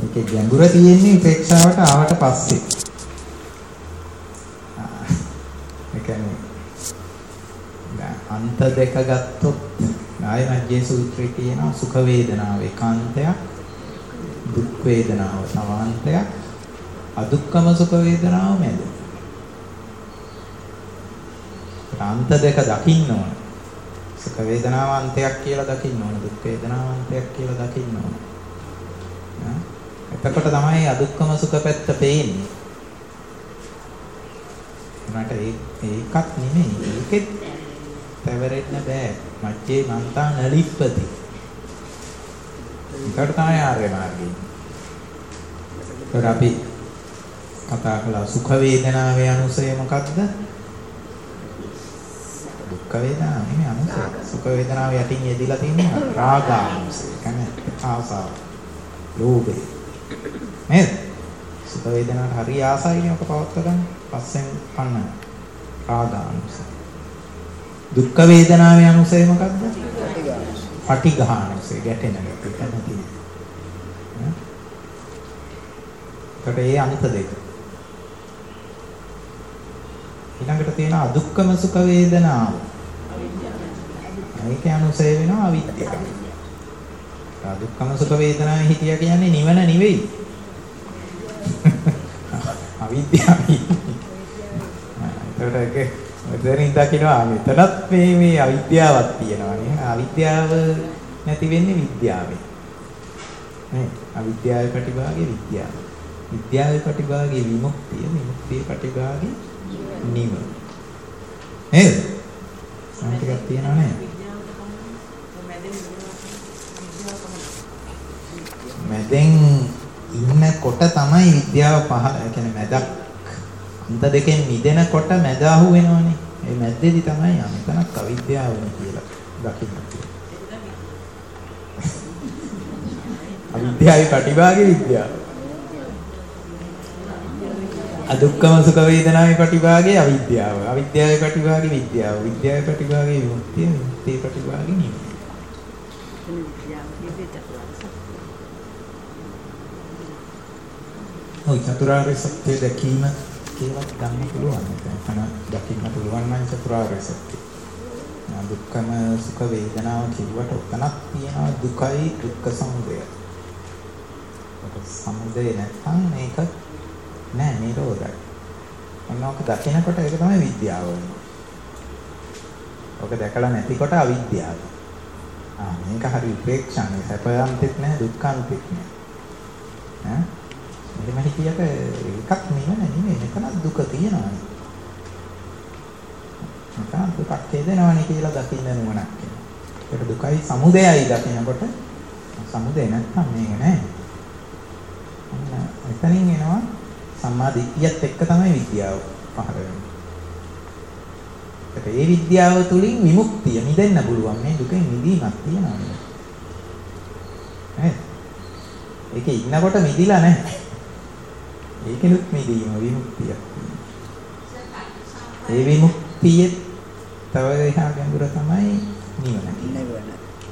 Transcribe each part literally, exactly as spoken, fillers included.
ඒකේ ගැඹුර තියෙන්නේ උපේක්ෂාවට ආවට පස්සේ. ඒ කියන්නේ අන්ත දෙක ගත්තොත් ආයමජ්ජේ සූත්‍රයේ තියෙනවා සුඛ වේදනාව ඒකාන්තයක් දුක් වේදනාව සමාන්තයක් අදුක්කම සුඛ වේදනාව මැද. අන්ත දෙක දකින්න ඕන. සුඛ වේදනාව අන්තයක් කියලා දකින්න ඕන. දුක් වේදනාව අන්තයක් කියලා දකින්න ඕන. එතකොට තමයි අදුක්කම සුඛ පැත්ත පේන්නේ. මට ඒකත් නෙමෙයි. ඒකෙත් පැවරෙන්න බෑ. මජ්ජේ මන්තා නලිප්පති. ඒකට තමයි ආර්ය මාර්ගය. ඒකට අපි කතා කළා සුඛ වේදනාවේ අනුසය මොකක්ද? දුක්ඛ වේදනාව නෙමෙයි අනුසය. සුඛ වේදනාව යටින් යෙදිලා තියෙනවා රාගානුසය. කියන්නේ ආසාව. ලෝභය. නේද? සුඛ වේදනාවට හරි ආසයිනේ ඔක පවත්ව ගන්න. පස්සෙන් පන්න රාගානුසය. දුක්ඛ වේදනාවේ අනුසය මොකක්ද? පටිඝානුසය. ගැටෙන ගැටි නැති. කොට ඒ අන්ත දෙක. ඊළඟට තියෙන අදුක්ඛම සුඛ වේදනාව. ඒක අනුසය වෙනවා අවිද්‍යාව. අදුක්ඛම සුඛ වේදනාවේ හිතියා කියන්නේ නිවන නෙවෙයි. අවිද්‍යාවයි. ඒකට ඒක මෙතනින් දකිනවා මෙතනත් මේ මේ අවිද්‍යාවක් තියෙනවා නේ. අවිද්‍යාව නැති වෙන්නේ විද්‍යාවෙන්. නේ අවිද්‍යාවේ ප්‍රතිභාගයේ විද්‍යාව. විද්‍යාවේ ප්‍රතිභාගයේ විමුක්තිය, විමුක්තියේ ප්‍රතිභාගයේ නිවන. නේද? සම්පූර්ණයක් තියෙනවා නේද? මැදෙන් ඉන්නකොට තමයි විද්‍යාව පහළ. ඒ කියන්නේ මැදක් අන්ත දෙකෙන් මිදෙනකොට මැද අහු වෙනවනේ. ඒ මැද්දේදී තමයි යන්නේ. එතනක් අවිද්‍යාවනේ කියලා දකින්න. අවිද්‍යාවේ ප්‍රතිභාගයේ විද්‍යාව. අදුක්ඛම සුඛ වේදනාවේ ප්‍රතිභාගයේ අවිද්‍යාව. අවිද්‍යාවේ ප්‍රතිභාගයේ විද්‍යාව. විද්‍යාවේ ප්‍රතිභාගයේ විමුක්තිය. විමුක්තියේ ප්‍රතිභාගයේ නිවන. ඔය චතුරාර්ය සත්‍ය දැකීම කියලා ගන්න පුළුවන්. එතන දකින්න පුළුවන් නම් චතුරාර්ය සත්‍ය. දුක්ඛම සුඛ වේදනාව කිව්වට උතනක් තියෙනවා දුකයි දුක්ඛ සමුදය. ඔක සමුදය නැත්නම් මේක නෑ නිරෝධයි. මොනවාක දකිනකොට ඒක තමයි විද්‍යාව වෙන්නේ. ඔක දැකලා නැතිකොට අවිද්‍යාව. ආ මේක හරි උපේක්ෂානේ. සැපයන්තෙත් නෑ දුක්ඛන්තෙත් නෑ. ඈ එහෙම හිතියට එකක් නිවන නෙමෙයි. මෙතන දුක තියෙනවානේ. මෙතන දුකක් හේදෙනවානේ කියලා දකින්න නුවණක් එනවා. ඒක දුකයි සමුදයයි දකිනකොට සමුදය නැත්නම් මේක නෑ. අන්න එතනින් එනවා සම්මා දිට්ඨියත් එක්ක තමයි විද්‍යාව පහළ වෙන්නේ. ඒ විද්‍යාව තුළින් විමුක්තිය මිදෙන්න පුළුවන්. මේ දුකෙන් මිදීමක් තියෙනවා නේද? ඒකේ ඉන්නකොට මිදිලා නැහැ. ඒකෙනුත් මිදීම විමුක්තියක්. ඒ විමුක්තිය තව එහා ගැඹුර තමයි නිවන. නිවන.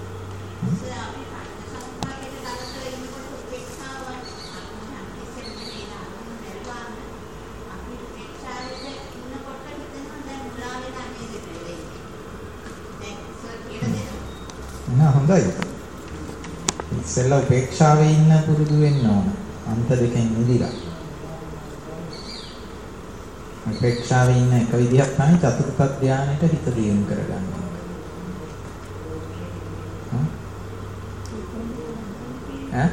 නෑ හොඳයි. ඉස්සෙල්ලා උපේක්ෂාවේ ඉන්න පුරුදු වෙන්න ඕන. අන්ත දෙකෙන් මිදිලා. උපේක්ෂාවේ ඉන්න එක විදිහක් තමයි චතුර්ථ ධානයට හිත දියුණු කරගන්න. ඈ?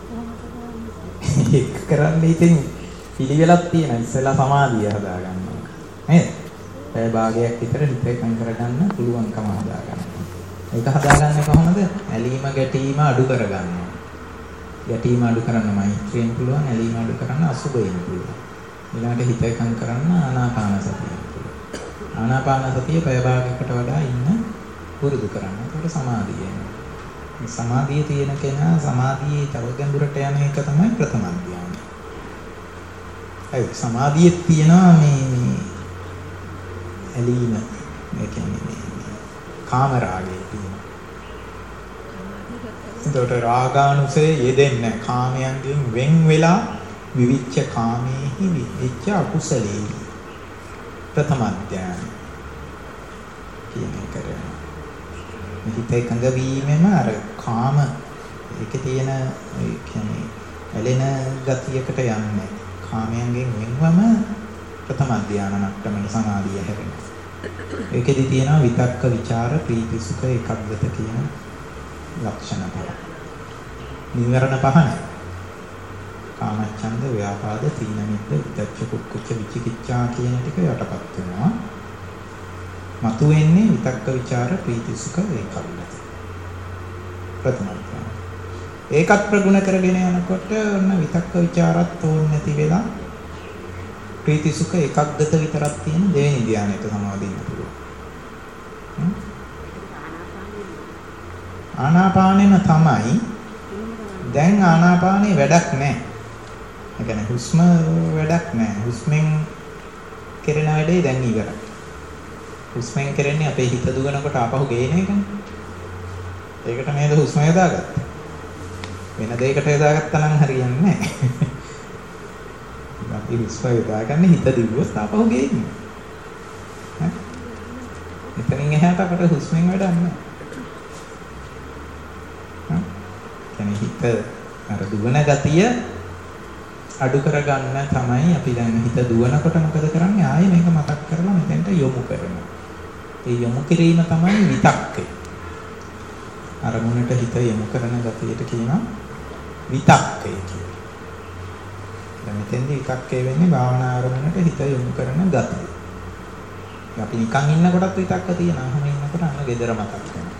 ඒක කරන්නේ ඉතින් පිළිවෙලක් තියෙනවා. ඉස්සෙල්ලා සමාධිය හදාගන්න ඕන. නේද? ඒ භාගයක් විතර හිත එකඟ කරගන්න පුළුවන්කම හදාගන්න. ඒක හදාගන්නේ කොහොමද? ඇලීම ගැටීම අඩු කරගන්නවා. ගැටීම අඩු කරන්න මෛත්‍රියෙන් පුළුවන්, ඇලීම අඩු කරන්න අසුබයෙන් පුළුවන්. ඊළඟට හිත එකඟ කරන්න ආනාපාන සතියෙන් පුළුවන්. ආනාපාන සතිය පැය භාගයකට වඩා ඉන්න පුරුදු කරන්න. ඒකට සමාධිය එනවා. මේ සමාධිය තියෙන කෙනා සමාධියේ තව ගැඹුරට යන එක තමයි ප්‍රථම ධ්‍යානය. ඒ සමාධියේ තියෙනවා මේ මේ ඇලීම, ඒ කියන්නේ කාම රාගය තියෙනවා. එතකොට රාගානුසය යෙදෙන්නේ කාමයන්ගෙන් වෙන් වෙලා විවිච්ඡ කාමේහි විවිච්ඡ අකුසලේහි ප්‍රථම ධ්‍යාන කියන එක කරනවා. හිත එකඟ වීමෙම අර කාම ඒකේ තියෙන ඒ කියන්නේ ඇලෙන ගතියකට යන්නේ. කාමයන්ගෙන් වෙන්වම ප්‍රථම ධ්‍යාන මට්ටමේ සමාධිය හැරෙනවා. ඒකෙදි තියෙනවා විතක්ක ਵਿਚාර ප්‍රීති සුඛ ඒකග්ගත කියන ලක්ෂණ පහ. නිවරණ පහ නැහැ. කාමච්ඡන්ද ව්‍යාපාද තීන මිද්ද උද්ධච්ච කුක්කුච්ච විචිකිච්ඡා කියන ටික යටපත් වෙනවා. මතු වෙන්නේ විතක්ක ਵਿਚාර ප්‍රීති සුඛ ඒකග්ගත. ප්‍රථම ධ්‍යාන. ඒකත් ප්‍රගුණ කරගෙන යනකොට ඔන්න විතක්ක ਵਿਚාරත් ඕනේ නැති වෙලා ප්‍රීති සුඛ ඒකග්ගත විතරක් තියෙන දෙවෙනි ධ්‍යානයට සමාදින්න පුළුවන්. ආනාපානෙම තමයි. දැන් ආනාපානේ වැඩක් නැහැ. ඒ කියන්නේ හුස්ම වැඩක් නැහැ. හුස්මෙන් කෙරෙන වැඩේ දැන් ඉවරයි. හුස්මෙන් කරන්නේ අපේ හිත දුවනකොට ආපහු ගේන එකනේ. ඒකට නේද හුස්ම යදාගත්තේ. වෙන දෙයකට යදාගත්තා නම් හරියන්නේ නැහැ. අපි හුස්ම යදාගන්නේ හිත දිව්වොත් ආපහු ගේන්නේ. ඈ? එතනින් එහාට අපට හුස්මෙන් වැඩක් නැහැ. ඈ? කියන්නේ හිත අර දුවන ගතිය අඩු කරගන්න තමයි අපි දැන් හිත දුවනකොට මොකද කරන්නේ? ආයෙ මේක මතක් කරලා මෙතෙන්ට යොමු කරනවා. ඒ යොමු කිරීම තමයි විතක්කය. අරමුණට හිත යොමු කරන ගතියට කියනවා විතක්කය කියලා. දැන් මෙතෙන්දී විතක්කය වෙන්නේ භාවනා අරමුණට හිත යොමු කරන ගතිය. අපි නිකන් ඉන්නකොටත් විතක්ක තියෙනවා. අහම ඉන්නකොට අන්න gedara මතක් වෙනවා.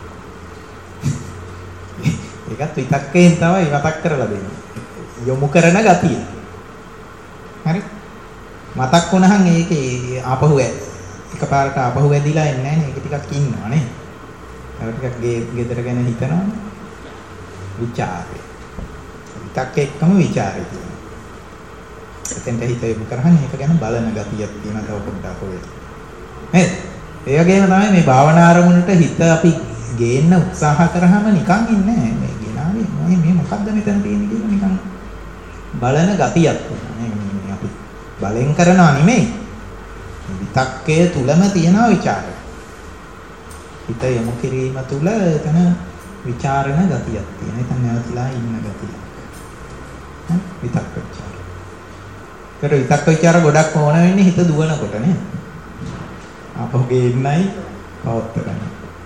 ඒකත් විතක්කයෙන් තමයි මතක් කරලා දෙන්නේ. යොමු කරන ගතිය. හරි? මතක් වුණහන් ඒකේ ආපහු එකපාරට ආපහු වැදිලා එන්නේ නැහැ නේ. ඒක ටිකක් ඉන්නවා නේ. ඒක ටිකක් ගෙදර ගැන හිතනවා. විචාරය. විතක්ක එක්කම විචාරය තියෙනවා. එතෙන්ට හිත යොමු කරහන් ඒක ගැන බලන ගතියක් තියෙනවා තව පොඩ්ඩක් ඔය. නේද? ඒ වගේම තමයි මේ භාවනා අරමුණට හිත අපි ගේන්න උත්සාහ කරාම නිකන් ඉන්නේ නැහැ. මේ ගෙනාවේ මේ මේ මොකද්ද මෙතන තියෙන්නේ කියලා නිකන් බලන ගතියක් තියෙනවා. මේ අපි බලෙන් කරනවා නෙමෙයි. විතක්කයේ තුලම තියෙනවා ਵਿਚාරය. හිත යොමු කිරීම තුල එතන ਵਿਚාරණ ගතියක් තියෙනවා. එතන නැවතිලා ඉන්න ගතියක්. හරි? විතක්ක ਵਿਚාර. ඒතර විතක්ක ਵਿਚාර ගොඩක් ඕන වෙන්නේ හිත දුවනකොට නේ. අපහු ගේන්නයි පවත්ත ගන්න.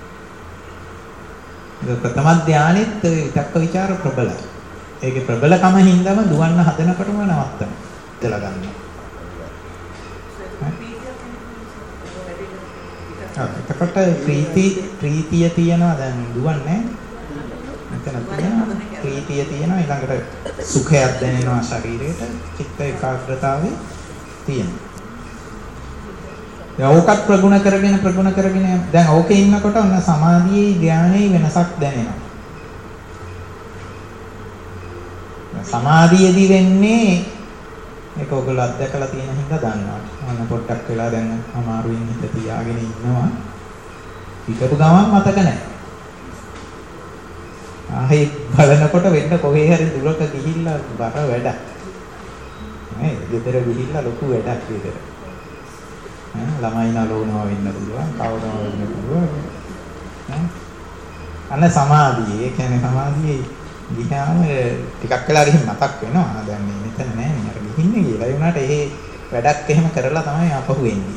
ඒක ප්‍රථම ධානයේත් විතක්ක ਵਿਚාර ප්‍රබලයි. ඒකේ ප්‍රබලකම හින්දාම දුවන්න හදනකොටම නවත්තන. ඉතලා ගන්න. එතකොට ප්‍රීති ප්‍රීතිය තියනවා දැන් දුවන්නේ මෙතන තියෙනවා ප්‍රීතිය තියෙනවා ඊළඟට සුඛයක් දැනෙනවා ශරීරයට චිත්ත ඒකාග්‍රතාවේ තියෙනවා දැන් ඕකත් ප්‍රගුණ කරගෙන ප්‍රගුණ කරගෙන දැන් ඕකේ ඉන්නකොට ඔන්න සමාධියේ ධානයේ වෙනසක් දැනෙනවා සමාධියේදී වෙන්නේ ඒක ඔයගොල්ලෝ අත්දැකලා තියෙන හින්දා දන්නවා. අන්න පොඩ්ඩක් වෙලා දැන් අමාරුවෙන් හිත තියාගෙන ඉන්නවා. පිටු ගමන් මතක නැහැ. ආයේ බලනකොට වෙන්න කොහේ හරි දුරක ගිහිල්ලා බර වැඩක්. නේද? ගෙදර ගිහිල්ලා ලොකු වැඩක් ගෙදර. ඈ ළමයි නලවනවා වෙන්න පුළුවන්, කවනවා වෙන්න පුළුවන්. ඈ අන්න සමාධිය. ඒ කියන්නේ සමාධියේ ගියාම ටිකක් වෙලා ගිහින් මතක් වෙනවා. දැන් මේ මෙතන නෑ නේ අර ගිහින්නේ කියලා. ඒ වුණාට ඒ වැඩක් එහෙම කරලා තමයි ආපහු එන්නේ.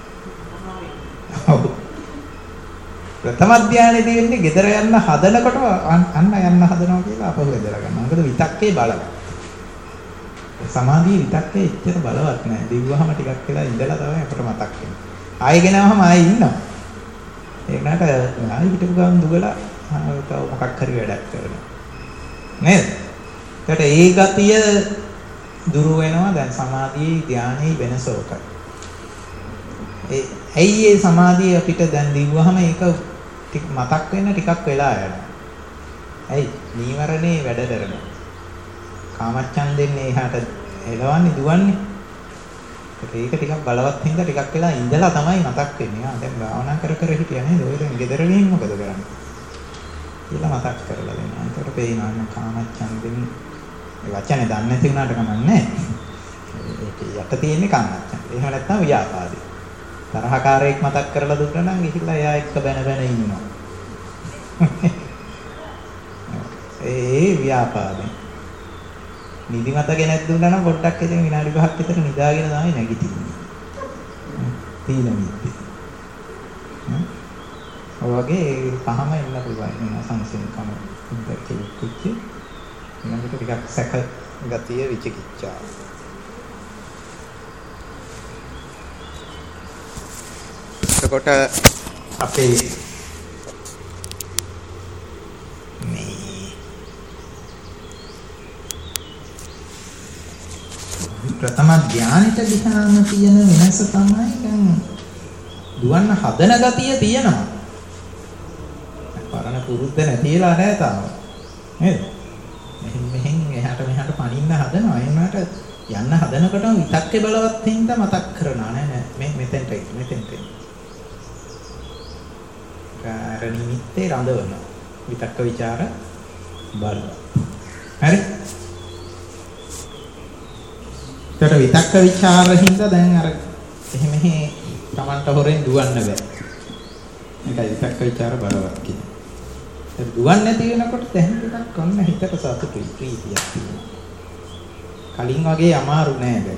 ඔව්. ප්‍රථම ධානයේදී වෙන්නේ ගෙදර යන්න හදනකොට අන්න යන්න හදනවා කියලා ආපහු එදලා ගන්නවා. මොකද විතක්කේ බලවත්. සමාධියේ විතක්කේ එච්චර බලවත් නෑ. දිව්වහම ටිකක් වෙලා ඉඳලා තමයි අපට මතක් වෙන්නේ. ආයෙ ගෙනාවම ආයෙ ඉන්නවා. ඒ වුණාට ආයෙ හිටපු ගමන් දුවලා තව මොකක් හරි වැඩක් කරනවා. නේද? ඒකට ඒ ගතිය දුරු වෙනවා දැන් සමාධියේ ධානයේ වෙනස උකයි. ඒ ඇයි ඒ සමාධිය අපිට දැන් දිව්වහම ඒක ටික මතක් වෙන්න ටිකක් වෙලා යනවා. ඇයි? නීවරණේ වැඩ කරනවා. කාමච්ඡන්දෙන්නේ එහාට එලවන්නේ දුවන්නේ. ඒක ටිකක් බලවත් හින්දා ටිකක් වෙලා ඉඳලා තමයි මතක් වෙන්නේ. ආ දැන් භාවනා කර කර හිටියා නේද? ඔය දැන් ගෙදර ගිහින් මොකද කරන්නේ? කියලා මතක් කරලා දෙනවා. ඒකට පේනවා කාමච්ඡන්දෙන් ඒ වචනේ දන්නේ නැති වුණාට කමන්නේ ඒකේ යට තියෙන්නේ කාමච්ඡන්ද. එහෙම නැත්නම් ව්‍යාපාදේ. තරහකාරයෙක් මතක් කරලා දුන්නා නම් ගිහිල්ලා එයා එක්ක බැන බැන ඉන්නවා. ඒ ව්‍යාපාදේ. නිදිමත ගෙනත් දුන්නා නම් පොඩ්ඩක් ඉතින් විනාඩි පහක් විතර නිදාගෙන තමයි නැගිටින්නේ. තීන මිත්‍ති. ඔයගේ පහම එන්න පුළුවන් වෙන සංසිඳකම ඉඳලා කිච්චි. ඊළඟට ටිකක් සැක ගතිය විචිකිච්ඡා. එතකොට අපේ ප්‍රථම ධානයට ගියාම තියෙන වෙනස තමයි දැන් දුවන්න හදන ගතිය තියෙනවා. පරණ පුරුද්ද නැතිලා නැහැ තාම. නේද? මෙහෙන් මෙහෙන් එහාට මෙහාට පනින්න හදනවා. ඒ වුණාට යන්න හදනකොටම විතක්කේ බලවත් හින්දා මතක් කරනවා නෑ නෑ මේ මෙතෙන්ට මෙතෙන්ට. කාර නිමිත්තේ රඳවන විතක්ක ਵਿਚාර බලවත්. හරි? ඒතර විතක්ක ਵਿਚාර හින්දා දැන් අර එහෙ මෙහෙ Tamanට හොරෙන් දුවන්න බෑ. මේකයි විතක්ක ਵਿਚාර බලවත් කියන්නේ. ඒක දුවන්නේ නැති වෙනකොට දැන් ටිකක් ඔන්න හිතට සතුටුයි ප්‍රීතියක් තියෙනවා. කලින් වගේ අමාරු නෑ දැන්.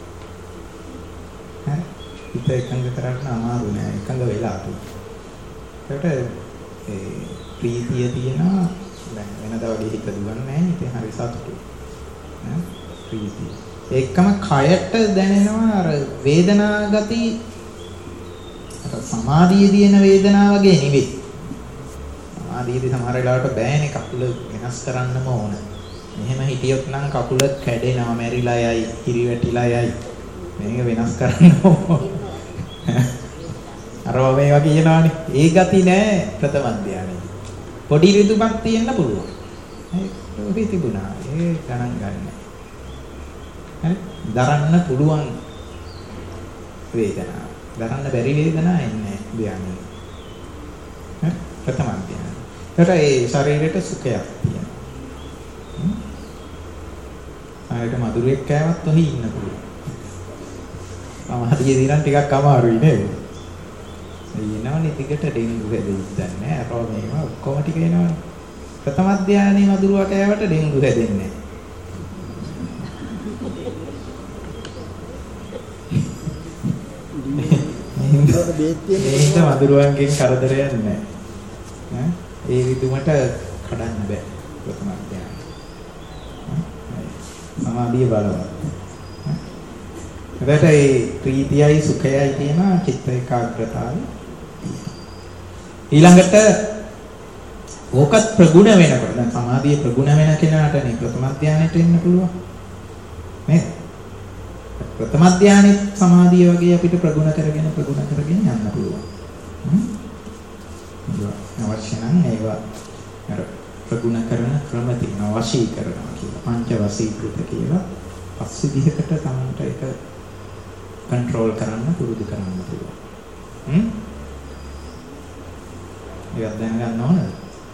හරි? හිත එකඟ කරගන්න අමාරු නෑ. එකඟ වෙලා තියෙනවා. ඒකට ඒ ප්‍රීතිය තියෙනවා. දැන් වෙනදා වගේ හිත දුවන්නේ නැහැ. ඉතින් හරි සතුටුයි. ඈ ප්‍රීතිය. ඒකම කයට දැනෙනවා අර වේදනා ගති අර සමාධියේ තියෙන වේදනාව වගේ නෙවෙයි. සමාධියේදී සමහර වෙලාවට බෑනේ කකුල වෙනස් කරන්නම ඕන. මෙහෙම හිටියොත් නම් කකුල කැඩෙනවා, මැරිලා යයි, හිරිවැටිලා යයි. මේක වෙනස් කරන්න ඕන. අර මේ වගේ කියනවානේ. ඒ ගති නෑ ප්‍රථම ධානයේ. පොඩි ඍතුමක් තියෙන්න පුළුවන්. ඒක තිබුණා. ඒ ගණන් ගන්න. හරි? දරන්න පුළුවන් වේදනාව. දරන්න බැරි වේදනාවක් එන්නේ ධානයේ. හරි? ප්‍රථම ධානය. ඒකට ඒ ශරීරයට සුඛයක් තියෙනවා. ආයෙත් මధుරයක් කෑවත් ඔහි ඉන්න පුළුවන්. සමහරවිට දිනන් ටිකක් අමාරුයි නේද? එනවනේ ටිකට ඩෙන්ගු හැදෙන්නේ නැහැ. අරව මේවා ඔක්කොම ටික එනවනේ. ප්‍රථම ධානයේ මధుරව කෑවට ඩෙන්ගු හැදෙන්නේ නැහැ. මේක මధుරවන්ගෙන් කරදරයක් නැහැ. ඈ ඒ විදුමට කඩන්න බෑ ප්‍රථම ධානය. සමාධිය බලවත්. එතකොට ඒ ප්‍රීතියයි සුඛයයි තියෙන චිත්ත ඒකාග්‍රතාවය. ඊළඟට ඕකත් ප්‍රගුණ වෙනකොට දැන් සමාධිය ප්‍රගුණ වෙන කෙනාටනේ ප්‍රථම ධානයට එන්න පුළුවන්. නේද? ප්‍රථම ධානයේ සමාධිය වගේ අපිට ප්‍රගුණ කරගෙන ප්‍රගුණ කරගෙන යන්න පුළුවන්. හ්ම්. අවශ්‍ය නම් ඒවා අර ප්‍රගුණ කරන ක්‍රම තියෙනවා වශී කරනවා කියලා. පංච වශීකృత කියලා පස්විදිහකට තමන්ට ඒක කන්ට්‍රෝල් කරන්න පුරුදු කරන්න පුළුවන්. හ්ම්. ඒක දැනගන්න ඕනද?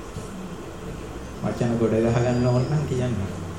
වචන ගොඩ ගහ ගන්න ඕන නම් කියන්න.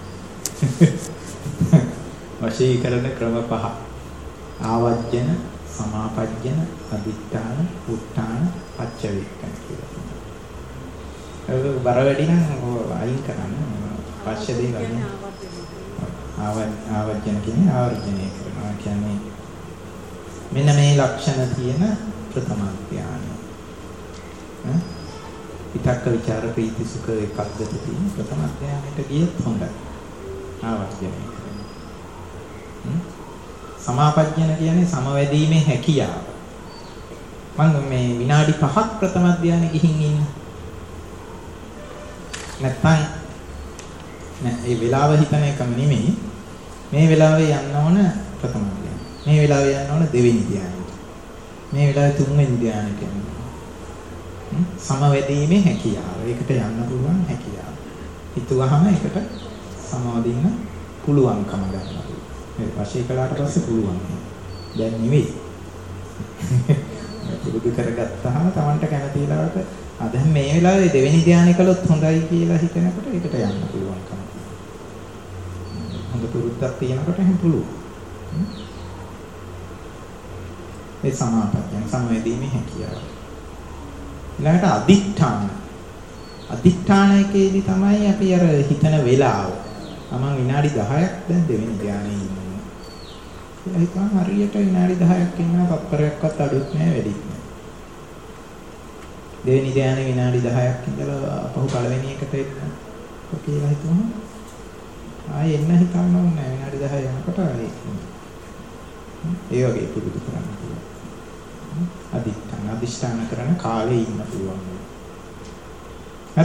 වශී කරන ක්‍රම පහ. ආවජ්ජන, සමාපජ්ජන, අදිඨාන, උත්තාන, පච්චවික්කන කියලා. ඒක බර වැඩි නම් අයින් කරන්න. පස්සේ දේවල්. ආව ආවජ්ජන කියන්නේ ආවර්ජනය කරනවා. කියන්නේ මෙන්න මේ ලක්ෂණ තියෙන ප්‍රථම ධානය. ඈ විතක්ක ਵਿਚාර ප්‍රීති සුඛ ඒකද්දට තියෙන ප්‍රථම ධානයට ගියත් හොඳයි. ආවර්ජනය කරනවා. හ්ම් සමාපජ්ජන කියන්නේ සමවැදීමේ හැකියාව. මම මේ විනාඩි පහක් ප්‍රථම ධානය ගිහින් ඉන්න. නැත්නම් නෑ ඒ වෙලාව හිතන එකම නෙමෙයි. මේ වෙලාවේ යන්න ඕන ප්‍රථම ධානය. මේ වෙලාවේ යන්න ඕන දෙවෙනි ධානයට. මේ වෙලාවේ තුන්වෙනි ධානයට යන්න. හ්ම් සමවැදීමේ හැකියාව. ඒකට යන්න පුළුවන් හැකියාව. හිතුවහම ඒකට සමවදින්න පුළුවන්කම ගන්නවා. මේ වශී කළාට පස්සේ පුළුවන්. දැන් නෙවෙයි. පුරුදු කරගත්තාම Tamanට කැමති වෙලාවට ආ දැන් මේ වෙලාවේ දෙවෙනි ධානය කළොත් හොඳයි කියලා හිතනකොට ඒකට යන්න පුළුවන්කම තියෙනවා. හොඳ පුරුද්දක් තියෙනකොට එහෙම පුළුවන්. ඒ සමාපත්තිය සමවැදීමේ හැකියාව. ඊළඟට අදිඨාන. අදිඨානයේදී තමයි අපි අර හිතන වෙලාව. තමන් විනාඩි දහයක් දැන් දෙවෙනි ධානයේ ඉන්නවා. ඒ හිතන හරියට විනාඩි දහයක් ඉන්නවා තත්පරයක්වත් අඩුත් නැහැ වැඩිත් නැහැ. දෙවෙනි ධානයේ විනාඩි දහයක් ඉඳලා අපහු පළවෙනි එකට එන්න කියලා හිතනවා. ආයෙ එන්න හිතන්න ඕනේ නැහැ විනාඩි දහය යනකොට ආයෙ. ඒ වගේ පුරුදු කරන්න පුළුවන්. අදිෂ්ඨාන අදිෂ්ඨාන කරන කාලේ ඉන්න පුළුවන්. හරි.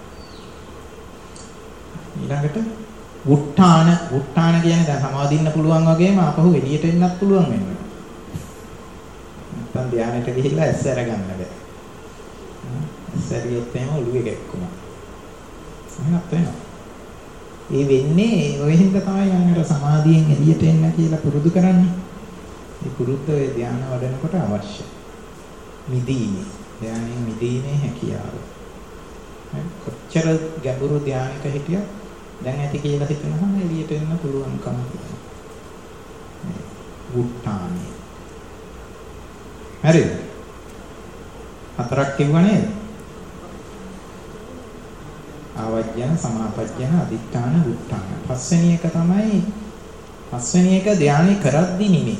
ඊළඟට වුට්ටාන වුට්ටාන කියන්නේ දැන් සමාදින්න පුළුවන් වගේම අපහු එළියට එන්නත් පුළුවන් වෙනවා. නැත්නම් ධානයට ගිහිල්ලා ඇස් අරගන්න බෑ. ඇස් අරියොත් එහෙම ඔළුවේ ගැක්කුණා. එහෙමත් වෙනවා. ඒ වෙන්නේ ඔය හින්දා තමයි මම අර සමාධියෙන් එළියට එන්න කියලා පුරුදු කරන්නේ. මේ පුරුද්ද ඔය ධානය වඩනකොට අවශ්‍යයි. මිදීමේ ධානයෙන් මිදීමේ හැකියාව. කොච්චර ගැඹුරු ධානයක හිටියත් දැන් ඇති කියලා හිතනහම එළියට එන්න පුළුවන්කම තියෙනවා. වුට්ටානේ. හරිද? හතරක් කිව්වා නේද? ආවජ්ජන, සමාපජ්ජන, අදිඨාන, වුට්ටාන. පස්වෙනි එක තමයි පස්වෙනි එක ධානය කරද්දි නෙමෙයි.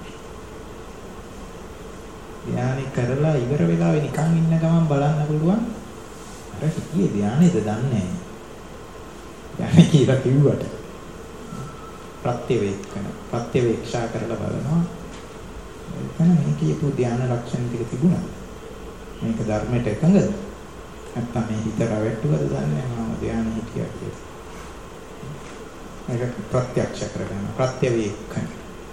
ධානය කරලා ඉවර වෙලා නිකන් ඉන්න ගමන් බලන්න පුළුවන්. අර හිතියේ ධානයද දන්නේ නැහැ. ධානය කියලා කිව්වට ප්‍රත්‍යවේක්ෂණ ප්‍රත්‍යවේක්ෂා කරලා බලනවා. එතන මේ කියපු ධාන ලක්ෂණ ටික තිබුණා. මේක ධර්මයට එකඟද? නැත්නම් මේ හිත රැවට්ටුවද දන්නේ නැහැ මම ධානය හිතියා කියලා. ඒක ප්‍රත්‍යක්ෂ කරගන්න ප්‍රත්‍යවේක්ෂණ.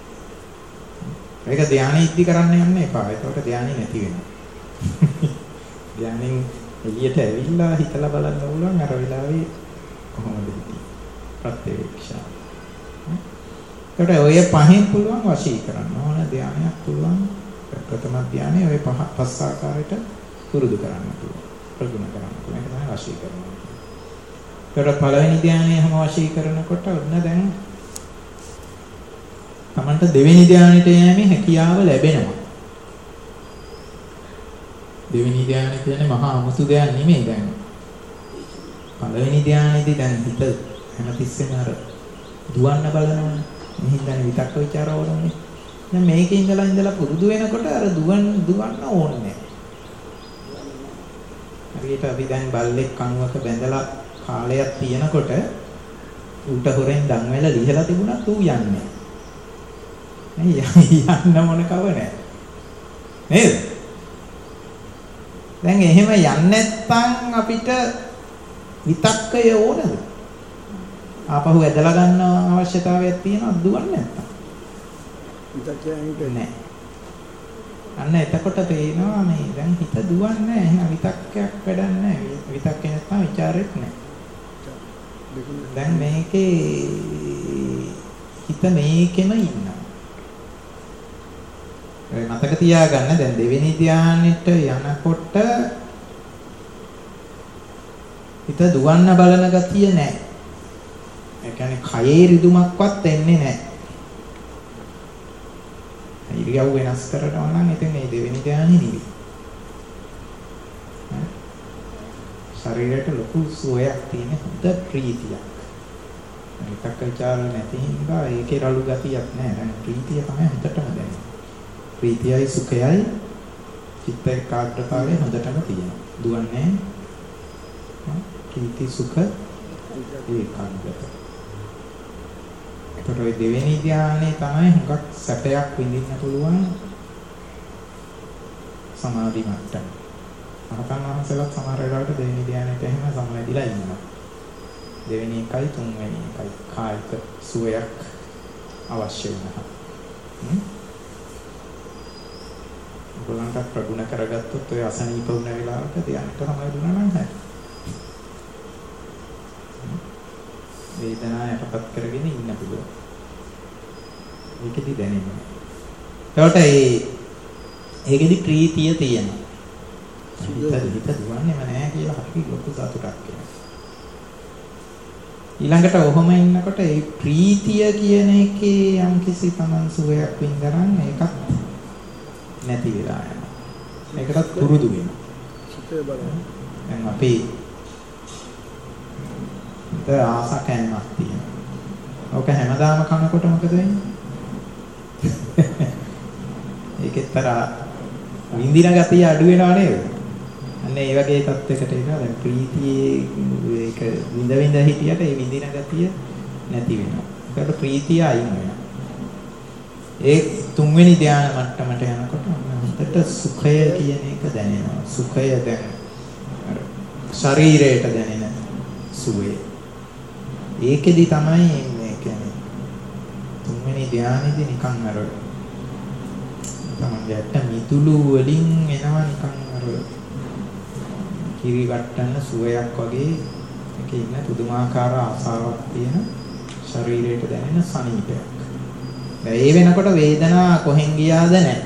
ඒක ධානය ඉද්දි කරන්න යන්න එපා. ඒකට ධානය නැති වෙනවා. ධානයෙන් එළියට ඇවිල්ලා හිතලා බලන්න ඕන අර වෙලාවේ කොහොමද හිටියේ ප්‍රත්‍යවේක්ෂා. ඒකට ඔය පහෙන් පුළුවන් වශී කරන්න ඕන ධානයක් පුළුවන්. ප්‍රථම ධානය ඔය පහ පස් ආකාරයට පුරුදු කරන්න පුළුවන්. ප්‍රගුණ කරන්න පුළුවන්. ඒක තමයි වශී කරනවා. ඒකට පළවෙනි ධානය හැම වශී කරනකොට ඔන්න දැන් තමන්ට දෙවෙනි ධානයට යෑමේ හැකියාව ලැබෙනවා. දෙවෙනි ධානය කියන්නේ මහා අමුතු දෙයක් නෙමෙයි දැන්. පළවෙනි ධානයේදී දැන් හිත හැමතිස්සෙම අර දුවන්න බලනවනේ. මෙහින් දැන් විතක්ක ਵਿਚාර වලනේ. දැන් මේකේ ඉඳලා ඉඳලා පුරුදු වෙනකොට අර දුවන් දුවන්න ඕනේ නැහැ. හරියට අපි දැන් බල්ලෙක් කණුවක බැඳලා කාලයක් තියනකොට ඌට හොරෙන් දන් වල ලිහලා තිබුණත් ඌ යන්නේ නැහැ. යන්න මොන කව නැහැ. නේද? දැන් එහෙම යන්නේ නැත්නම් අපිට විතක්කය ඕනද? ආපහු ඇදලා ගන්න අවශ්‍යතාවයක් තියෙනවද දුවන්නේ නැත්නම්? විතක්කය නැහැ. අන්න එතකොට තේරෙනවා මේ දැන් හිත දුවන්නේ නැහැ. එහෙනම් විතක්කයක් වැඩක් නැහැ. විතක්කේ නැත්නම් ਵਿਚාරෙත් නැහැ. දැන් මේකේ හිත මේකෙම ඉන්නවා. ඒ මතක තියාගන්න දැන් දෙවෙනි ධානයට යනකොට හිත දුවන්න බලන ගතිය නැහැ. ඒ කියන්නේ කයේ රිදුමක්වත් එන්නේ නැහැ. ඉරියව් වෙනස් කරනවා නම් ඉතින් මේ දෙවෙනි ධානය නෙවෙයි. ශරීරයට ලොකු සුවයක් තියෙන හොඳ ප්‍රීතියක්. ඒකක ਵਿਚාර නැති හින්දා ඒකේ රළු ගතියක් නැහැ. දැන් ප්‍රීතිය තමයි හොඳටම දැනෙන්නේ. ප්‍රීතියයි සුඛයයි චිත්ත ඒකාග්‍රතාවය හොඳටම තියෙනවා. දුවන්නේ ප්‍රීති සුඛ ඒකාග්‍රතාව. ඒතර ඔය දෙවෙනි ධානයේ තමයි හුඟක් සැපයක් විඳින්න පුළුවන් සමාධි මට්ටම. රහතන් වහන්සේලා සමහර වෙලාවට දෙවෙනි ධානයට එහෙම සම්වැදිලා ඉන්නවා. දෙවෙනි එකයි තුන්වෙනි එකයි කායික සුවයක් අවශ්‍ය වෙනවා. ඔයගොල්ලන්ට ප්‍රගුණ කරගත්තොත් ඔය අසනීප වුණ වෙලාවක ධානයට සමවැදුණා නම් හරි. වේදනාව යටපත් කරගෙන ඉන්න පුළුවන්. ඒකෙදි දැනෙන්නේ. ඒකට ඒ ඒකෙදි ප්‍රීතිය තියෙනවා. හිත හිත දුවන්නේම නැහැ කියලා හරි ලොකු සතුටක් එනවා. ඊළඟට ඔහොම ඉන්නකොට ඒ ප්‍රීතිය කියන එකේ යම්කිසි තමන් සුවයක් වින්දරන් ඒකත් නැති වෙලා යනවා. ඒකටත් පුරුදු වෙනවා. සිතේ බලන්න. දැන් අපි ද ආස කෑමක් තියෙනවා. ඔක හැමදාම කනකොට මොකද වෙන්නේ? ඒකෙතර විඳින ගතිය අඩු වෙනව නේද? අන්න ඒ වගේ තත්යකට එනවා. දැන් ප්‍රීතියේ ඒක විඳ විඳ හිටියට ඒ විඳින ගතිය නැති වෙනවා. ඒකට ප්‍රීතිය අයින් වෙනවා. ඒ තුන්වෙනි ධානය මට්ටමට යනකොට හොඳට සුඛය කියන එක දැනෙනවා. සුඛය දැන් අර ශරීරයට දැනෙන සුවය. ඒකෙදි තමයි මේ කියන්නේ තුන්වෙනි ධානයේදී නිකන් අර තමන්ගේට මිතුළු වලින් එනවා නිකන් අර කිරි වට්ටන්න සුවයක් වගේ එකේ ඉන්න පුදුමාකාර ආසාවක් තියෙන ශරීරයට දැනෙන සනීපයක්. ඒ වෙනකොට වේදනාව කොහෙන් ගියාද නැහැ.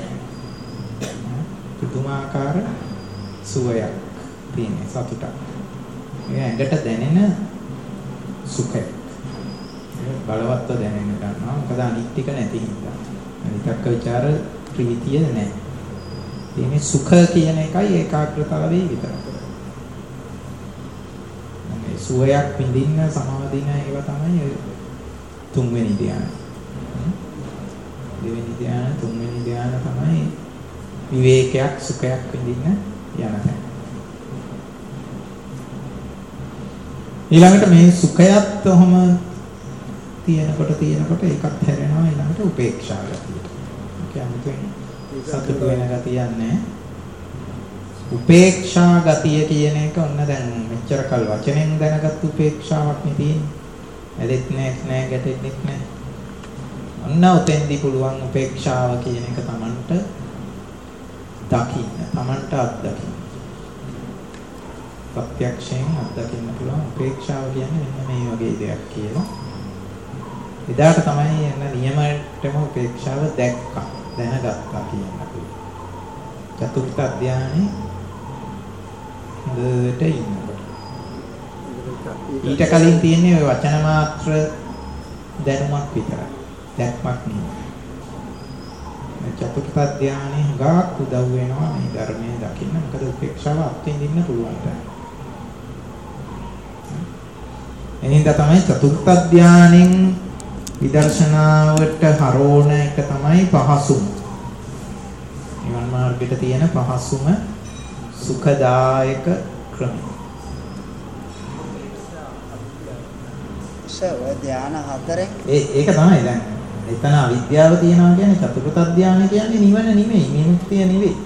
පුදුමාකාර සුවයක් තියෙන සතුටක්. ඒ ඇඟට දැනෙන සුඛය. බලවත්ව දැනෙන්න ගන්නවා. මොකද අනිත් ටික නැති හින්දා. විතක්ක ਵਿਚාර ප්‍රීතිය නැහැ. මේ සුඛ කියන එකයි ඒකාග්‍රතාවයේ විතරයි. මේ සුවයක් විඳින්න සමාධින ඒවා තමයි තුන්වෙනි ධ්‍යාන. දෙවෙනි ධ්‍යාන තුන්වෙනි ධ්‍යාන තමයි විවේකයක් සුඛයක් විඳින්න යන තැන. ඊළඟට මේ සුඛයත් ඔහම තියෙනකොට තියෙනකොට ඒකත් හැරෙනවා ඊළඟට උපේක්ෂා ගතියට. කියන්නේ සතුට වෙන ගතියක් නැහැ. උපේක්ෂා ගතිය කියන එක ඔන්න දැන් මෙච්චර කල් වචනෙන් දැනගත් උපේක්ෂාවක් නේ තියෙන්නේ. ඇදෙත් නැහැ නෑ ගැටෙන්නෙත් නැහැ. ඔන්න උතෙන්දී පුළුවන් උපේක්ෂාව කියන එක Tamanට දකින්න. Tamanට අත්දකින්න. ප්‍රත්‍යක්ෂයෙන් අත්දකින්න පුළුවන් උපේක්ෂාව කියන්නේ මෙන්න මේ වගේ දෙයක් කියලා. එදාට තමයි එන්න නියමයටම උපේක්ෂාව දැක්කා දැනගත්තා කියන්න පුළුවන්. චතුර්ථ ධානයේ හොඳට ඉන්නකොට. ඊට කලින් තියෙන්නේ ඔය වචන මාත්‍ර දැනුමක් විතරයි. දැක්මක් නෙවෙයි. චතුර්ථ ධානයේ හුඟක් උදව් වෙනවා මේ ධර්මයේ දකින්න. මොකද උපේක්ෂාව අත්විඳින්න පුළුවන්. එහෙනම් තමයි චතුර්ථ ධානයෙන් විදර්ශනාවට හරෝණ එක තමයි පහසුම. නිවන් මාර්ගයට තියෙන පහසුම සුඛදායක ක්‍රමය. ඔය ධාන හතරෙන් ඒ ඒක තමයි දැන් එතන අවිද්‍යාව තියනවා කියන්නේ චතුර්ථ ධානය කියන්නේ නිවන නෙමෙයි, විමුක්තිය නෙවෙයි.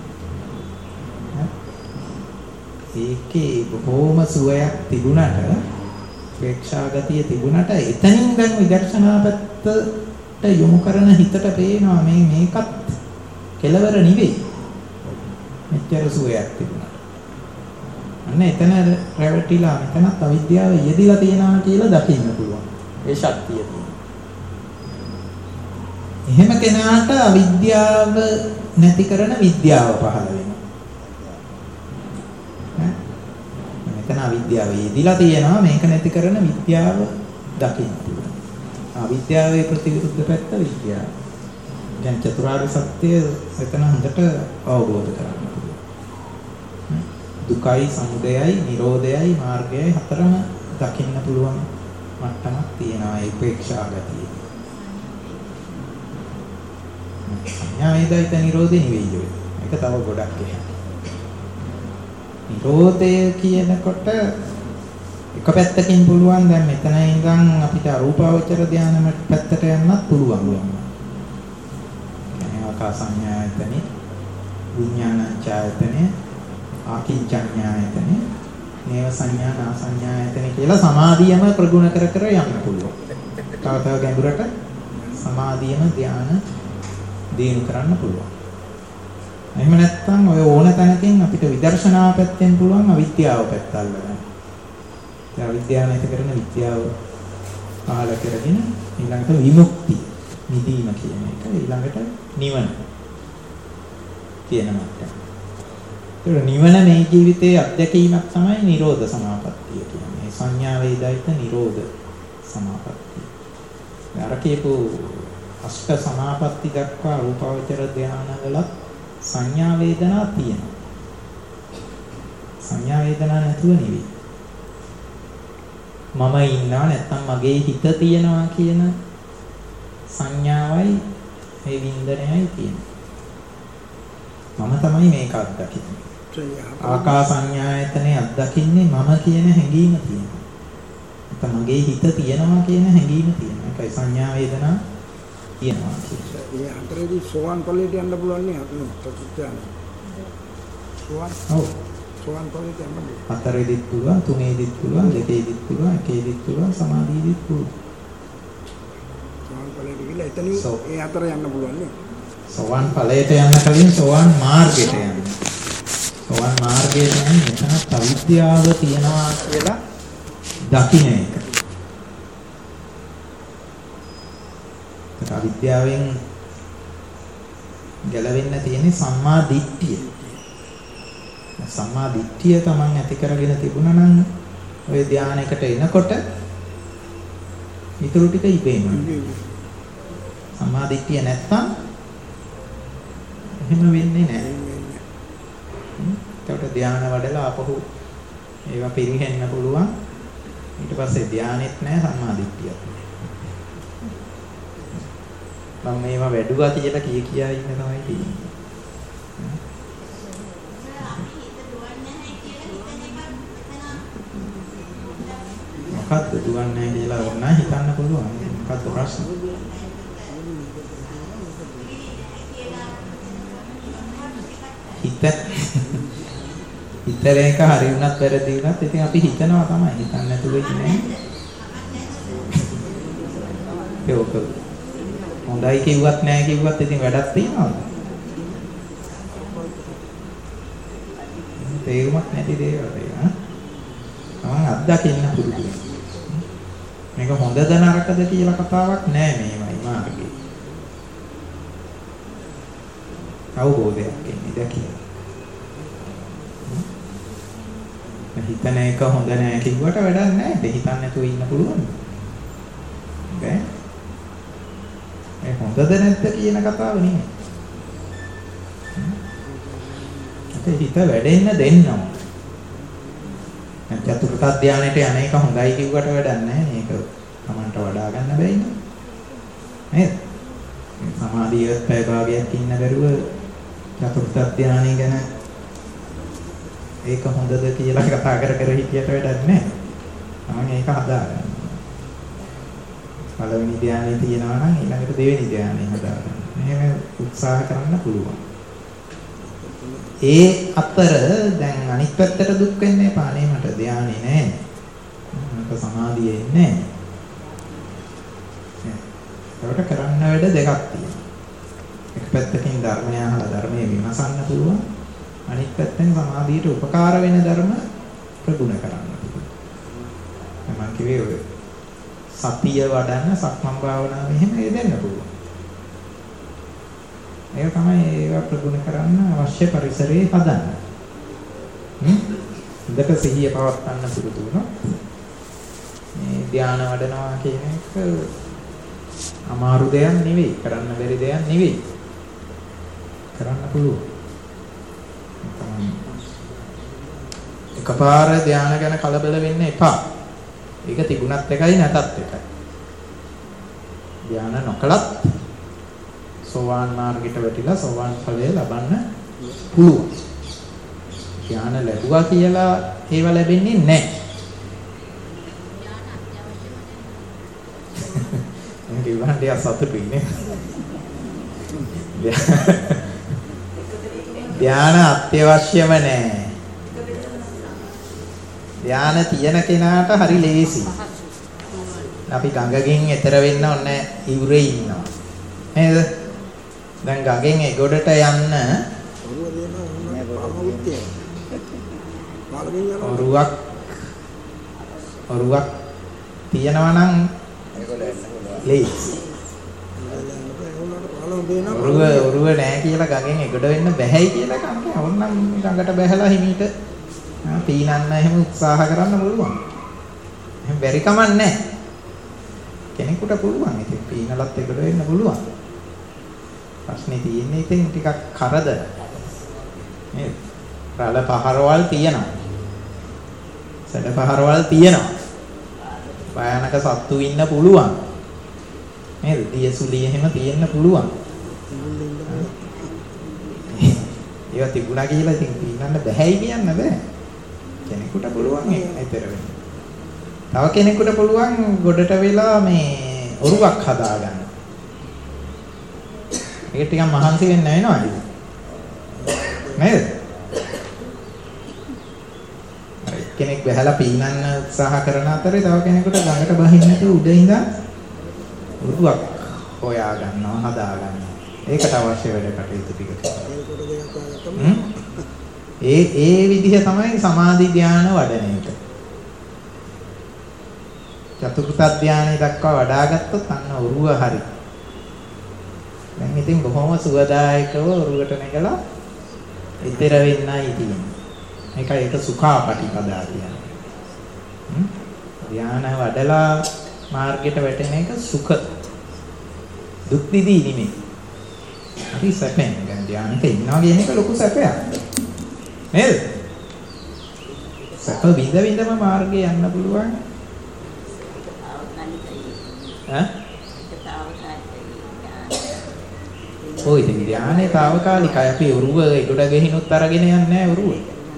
ඒකේ බොහෝම සුවයක් තිබුණාට උපේක්ෂා ගතිය තිබුණාට එතනින් දැන් විදර්ශනා පැත්තට යොමු කරන හිතට පේනවා මේ මේකත් කෙලවර නෙවෙයි. මෙච්චර සුවයක් තිබුණා. අන්න එතන රැවටිලා මෙතනත් අවිද්‍යාව යෙදිලා තියෙනවා කියලා දකින්න පුළුවන්. ඒ ශක්තිය තියෙනවා. එහෙම කෙනාට අවිද්‍යාව නැති කරන විද්‍යාව පහළ වෙනවා. මෙතන අවිද්‍යාව යෙදිලා තියෙනවා මේක නැති කරන විද්‍යාව දකින්න පුළුවන්. අවිද්‍යාවේ ප්‍රතිවිරුද්ධ පැත්ත විද්‍යාව. දැන් චතුරාර්ය සත්‍ය එතන හොඳට අවබෝධ කරගන්න පුළුවන්. දුකයි සමුදයයි නිරෝධයයි මාර්ගයයි හතරම දකින්න පුළුවන් මට්ටමක් තියෙනවා ඒ උපේක්ෂා ගතිය. ඥායයිද නිරෝධේ නෙවෙයි. ඒක තව ගොඩක් එහෙම. නිරෝධය කියනකොට එක පැත්තකින් පුළුවන් දැන් මෙතන ඉඳන් අපිට අරූපාවචර ධානය පැත්තට යන්නත් පුළුවන් වෙනවා. يعني ආකාසඤ්ඤායතනෙ, විඥානඤ්ඤායතනෙ, ආකින්චඤ්ඤායතනෙ, නේව සංඥා නාසඤ්ඤායතනෙ කියලා සමාධියම ප්‍රගුණ කර කර යන්න පුළුවන්. තව තව ගැඹුරට සමාධියම ධානය දිනු කරන්න පුළුවන්. එහෙම නැත්නම් ඔය ඕන තැනකින් අපිට විදර්ශනා පැත්තෙන් පුළුවන් අවිද්‍යාව පැත්ත අල්ලගන්න. ඒ අවිද්‍යාව නැති කරන විද්‍යාව පහළ කරගෙන ඊළඟට විමුක්ති නිදීම කියන එක ඊළඟට නිවන කියන මට්ටම. ඒක නිවන මේ ජීවිතයේ අත්දැකීමක් තමයි නිරෝධ සමාපත්තිය කියන්නේ. සංඥා වේදිත නිරෝධ සමාපත්තිය. අර කියපු අෂ්ට සමාපatti දක්වා රූපාවචර ධානවල සංඥා වේදනා තියෙනවා. සංඥා වේදනා නැතුව නෙවෙයි. මම ඉන්නවා නැත්නම් මගේ හිත තියෙනවා කියන සංඥාවයි මේ වින්දනයයි තියෙන්නේ. මම තමයි මේක අත්දකින්නේ. ආකාසඤ්ඤායතනේ අත්දකින්නේ මම කියන හැඟීම තියෙනවා. නැත්නම් මගේ හිත තියෙනවා කියන හැඟීම තියෙනවා. ඒකයි සංඥා වේදනා තියෙනවා කියන්නේ. ඒ අතරේදී සෝවාන් ඵලයට යන්න පුළුවන් නේ අපි ප්‍රතිඥාන. සෝවාන්. ඔව්. සෝවාන් ඵලයට යන්න පුළුවන්. හතරෙදිත් පුළුවන්, තුනේදිත් පුළුවන්, දෙකේදිත් පුළුවන්, එකේදිත් පුළුවන්, සමාධියේදිත් පුළුවන්. සෝවාන් ඵලයට ගිහලා එතනින් ඒ අතර යන්න පුළුවන් නේ. සෝවාන් ඵලයට යන්න කලින් සෝවාන් මාර්ගයට යන්න. සෝවාන් මාර්ගයට යන්නේ මෙතන අවිද්‍යාව තියනවා කියලා දකින්න එක. අවිද්‍යාවෙන් ගැලවෙන්න තියෙන්නේ සම්මා දිට්ඨිය. සම්මා දිට්ඨිය තමන් ඇති කරගෙන තිබුණා නම් ඔය ධානයකට එනකොට ඊටු ටික ඉබේම. සම්මා දිට්ඨිය නැත්තම් එහෙම වෙන්නේ නැහැ. ඒකට ධානය වඩලා ආපහු ඒවා පිරිහෙන්න පුළුවන්. ඊට පස්සේ ධානෙත් නැහැ සම්මා දිට්ඨියක් නැහැ. මම මේවා වැඩුවා කියලා කිය කියා ඉන්න තමයි තියෙන්නේ. මොකක්ද දුවන්නේ නැහැ කියලා ඕන හිතන්න පුළුවන්. මොකක්ද ප්‍රශ්නේ? හිත හිතර එක හරි වුණත් වැරදි වුණත් ඉතින් අපි හිතනවා තමයි. හිතන්නේ නැතුව ඉන්නේ. ඒක හොඳයි කිව්වත් නැහැ කිව්වත් ඉතින් වැඩක් තියනවද? තේරුමක් නැති දේවල් ඒක. තමන් අත්දකින්න පුරුදු වෙන්න. මේක හොඳද නරකද කියලා කතාවක් නෑ මේවයි මාර්ගේ. අවබෝධයක් එන්නේ දැකිය. හිතන එක හොඳ නෑ කිව්වට වැඩක් නෑ. දෙ හිතන්න නැතුව ඉන්න පුළුවන්. බෑ. මේ හොඳද නැද්ද කියන කතාව නෙමෙයි. අපේ හිත වැඩෙන්න දෙන්න ඕන. චතුර්ථ ධානයට යන එක හොඳයි කිව්වට වැඩක් නැහැ. මේක Tamanට වඩා ගන්න බැහැ නේද? නේද? සමාධියේ පැය භාගයක් ඉන්න බැරුව චතුර්ථ ධානය ගැන ඒක හොඳද කියලා කතා කර කර හිටියට වැඩක් නැහැ. Taman ඒක හදාගන්න. පළවෙනි ධානයේ තියෙනවා නම් ඊළඟට දෙවෙනි ධානය හදාගන්න. මෙහෙම උත්සාහ කරන්න පුළුවන්. ඒ අතර දැන් අනිත් පැත්තට දුක් වෙන්න එපා නේ. මට ධානය නැහැ. මට සමාධිය එන්නේ නැහැ. ඒකට කරන්න වැඩ දෙකක් තියෙනවා. එක පැත්තකින් ධර්මය අහලා ධර්මයේ විමසන්න පුළුවන්. අනිත් පැත්තෙන් සමාධියට උපකාර වෙන ධර්ම ප්‍රගුණ කරන්න පුළුවන්. මම කිව්වේ ඔය සතිය වඩන්න සක්මන් භාවනාව එහෙම යෙදෙන්න පුළුවන්. ඒක තමයි ඒවා ප්‍රගුණ කරන්න අවශ්‍ය පරිසරය හදන්න. හ්ම්. හොඳට සිහිය පවත්වන්න පුරුදු වුණොත් මේ ධානය වඩනවා කියන එක අමාරු දෙයක් නෙවෙයි, කරන්න බැරි දෙයක් නෙවෙයි. කරන්න පුළුවන්. එකපාර ධානය ගැන කලබල වෙන්න එපා. ඒක තිබුණත් එකයි නැතත් එකයි. ධානය නොකලත් සෝවාන් මාර්ගයට වැටිලා සෝවාන් ඵලය ලබන්න පුළුවන්. ධානය ලැබුවා කියලා ඒව ලැබෙන්නේ නැහැ. මම කිව්වහන්ට සතුටුයි නේ. ධානය අත්‍යවශ්‍යම නැහැ. ධානය තියෙන කෙනාට හරි ලේසි. අපි ගඟකින් එතර වෙන්න ඕනේ ඉවුරේ ඉන්නවා. නේද? දැන් ගඟෙන් එගොඩට යන්න ඔරුවක් ඔරුවක් තියනවා නම් ලේසි. ඔරුව ඔරුව නෑ කියලා ගඟෙන් එගොඩ වෙන්න බැහැයි කියලා කන්නේ. ඕන්නම් ගඟට බැහැලා හිමීට පීනන්න එහෙම උත්සාහ කරන්න පුළුවන්. එහෙම බැරි කමක් නෑ. කෙනෙකුට පුළුවන්. ඉතින් පීනලත් එගොඩ වෙන්න පුළුවන්. ප්‍රශ්නේ තියෙන්නේ ඉතින් ටිකක් කරදර. නේද? රළ පහරවල් තියෙනවා. සැඩ පහරවල් තියෙනවා. භයානක සත්තු ඉන්න පුළුවන්. නේද? දියසුලිය එහෙම තියෙන්න පුළුවන්. ඒවා තිබුණා කියලා ඉතින් පීනන්න බැහැයි කියන්න බෑ. කෙනෙකුට පුළුවන් ඒතර වෙන්න. තව කෙනෙකුට පුළුවන් ගොඩට වෙලා මේ ඔරුවක් හදාගන්න. ඒක ටිකක් මහන්සි වෙන්න වෙනවා නේද? නේද? කෙනෙක් බහැලා පීනන්න උත්සාහ කරන අතරේ තව කෙනෙකුට ගඟට බහින්න නැතුව උඩ ඉඳන් උරුවක් හොයා ගන්නවා හදා ගන්නවා. ඒකට අවශ්‍ය වැඩ කටයුතු ටික. ඒ ඒ විදිහ තමයි සමාධි ධානය වඩන එක. චතුර්ථ ධානය දක්වා වඩාගත්තොත් අන්න උරුව හරි. දැන් ඉතින් බොහොම සුවදායකව උරුවට නැගලා ඉතර වෙන්නයි තියෙන්නේ. මේක ඒක සුඛාපටිපදා කියන්නේ. හ්ම් ධානය වඩලා මාර්ගයට වැටෙන එක සුඛ දුක් නිදී නෙමෙයි. හරි සැපෙන් දැන් ධානයක ඉන්නවා කියන එක ලොකු සැපයක්. නේද? සැප විඳ විඳම මාර්ගේ යන්න පුළුවන්. ඈ? ඔය ඉතින් ධානයේ తాවකාලිකයි. අපි උරුව ඒකට ගෙහිනුත් අරගෙන යන්නේ නැහැ උරුව.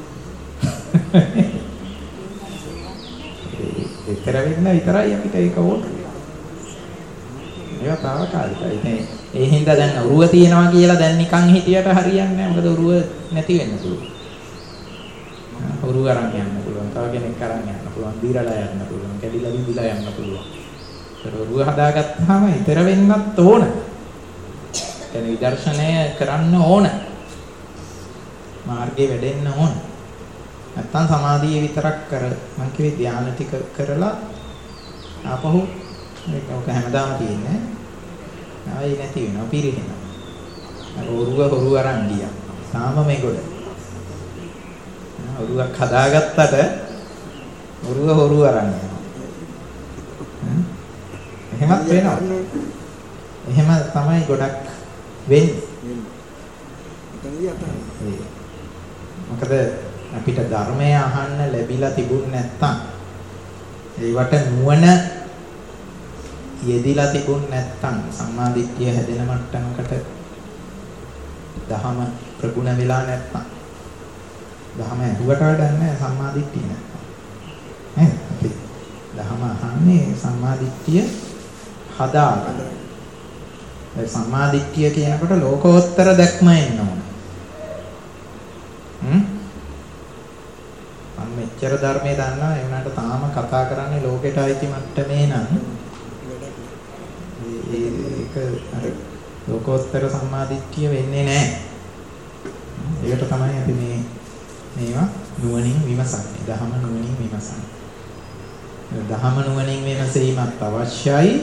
ඒතර වෙන්න විතරයි අපිට ඒක ඕන. ඒවා తాවකාලිකයි. ඉතින් ඒ හින්දා දැන් උරුව තියනවා කියලා දැන් නිකන් හිටියට හරියන්නේ නැහැ. මොකද උරුව නැති වෙන්න පුළුවන්. උරුව අරන් යන්න පුළුවන්. තව කෙනෙක් අරන් යන්න පුළුවන්. දීරලා යන්න පුළුවන්. කැඩිලා බිඳිලා යන්න පුළුවන්. ඒක උරුව හදාගත්තාම ඊතර වෙන්නත් ඕන. يعني විදර්ශනය කරන්න ඕන. මාර්ගේ වැඩෙන්න ඕන. නැත්තම් සමාධිය විතරක් කර මං කිව්වේ ධානය ටික කරලා ආපහු මේක ඔක හැමදාම තියෙන්නේ. ආයි නැති වෙනවා පිරිහෙනවා. අර ඔරුව හොරු අරන් ගියා. තාම මේගොඩ. ඔරුවක් හදාගත්තට ඔරුව හොරු අරන් යනවා. එහෙමත් වෙනවා. එහෙම තමයි ගොඩක් වෙන්නේ. මොකද අපිට ධර්මය අහන්න ලැබිලා තිබුණ නැත්තම් ඒවට නුවණ යෙදිලා තිබුණ නැත්තම් සම්මාදිට්ඨිය හැදෙන මට්ටමකට දහම ප්‍රගුණ වෙලා නැත්තම් දහම ඇහුවට වැඩක් නැහැ සම්මාදිට්ඨිය නැත්තම් නේද? අපි දහම අහන්නේ සම්මාදිට්ඨිය හදාගන්න. ඒ සම්මාදිට්ඨිය කියනකොට ලෝකෝත්තර දැක්ම එන්න ඕන. හ්ම් මෙච්චර ධර්මයේ දන්නා ඒ වුණාට තාම කතා කරන්නේ ලෝකෙට අයිති මට්ටමේ නම් ඒක අර ලෝකෝත්තර සම්මාදිට්ඨිය වෙන්නේ නැහැ. ඒකට තමයි අපි මේ මේවා නුවණින් විමසන්නේ. දහම නුවණින් විමසන්නේ. දහම නුවණින් විමසීමත් අවශ්‍යයි.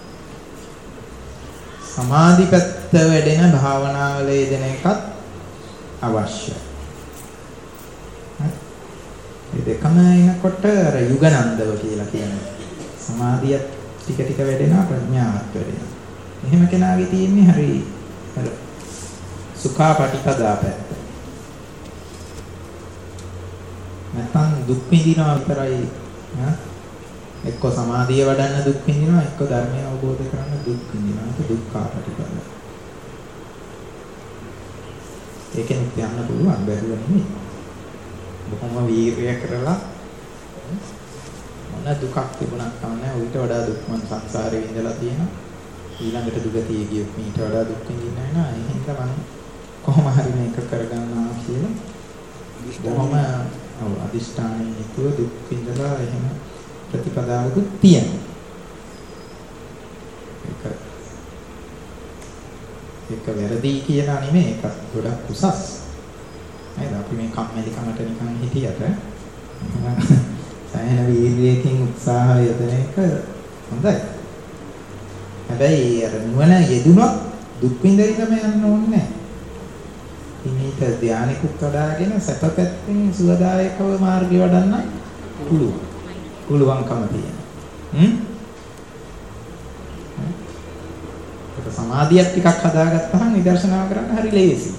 සමාධි පැත්ත වැඩෙන භාවනාවල යෙදෙන එකත් අවශ්‍යයි. මේ දෙකම එනකොට අර යුගනන්දව කියලා කියනවා. සමාධිය ටික ටික වැඩෙනවා ප්‍රඥාවත් වැඩෙනවා. එහෙම කෙනාගේ තියෙන්නේ හරි අර සුඛාපටිපදා පැත්ත. නැත්නම් දුක් විඳිනවා විතරයි ඈ එක්ක සමාධිය වඩන්න දුක් විඳිනවා එක්ක ධර්මය අවබෝධ කරගන්න දුක් විඳිනවා. ඒක දුක්ඛාපටිපදා. ඒකෙන් යන්න පුළුවන් බැරුව නෙමෙයි. බොහොම වීර්යය කරලා මොන දුකක් තිබුණත් කමන්නේ ඌට වඩා දුක් මන් සංසාරේ ඉඳලා තියෙනවා. ඊළඟට දුගතිය ගියොත් ඊට වඩා දුක් විඳින්න වෙනවා. ඒ හින්දා මම කොහොම හරි මේක කරගන්නවා කියලා බොහොම අදිෂ්ඨානයෙන් යුතුව දුක් විඳලා එහෙම ප්‍රතිපදාවකුත් තියෙනවා. ඒක ඒක වැරදි කියලා නෙමෙයි ඒක ගොඩක් උසස්. නේද? අපි මේ කම්මැලි කමට නිකන් හිටියට සෑහෙන වීර්යයෙන් උත්සාහය යෙදෙන එක හොඳයි. හැබැයි අර නුවණ යෙදුනොත් දුක් විඳින්නම යන්න ඕනේ නැහැ. ඉනිට ධානයකුත් වඩාගෙන සැප පැත්තෙන් සුවදායකව මාර්ගය වඩන්න පුළුවන්. පුළුවන්කම තියෙනවා. හ්ම්? ඒක සමාධියක් ටිකක් හදාගත්තාම විදර්ශනා කරන්න හරි ලේසි.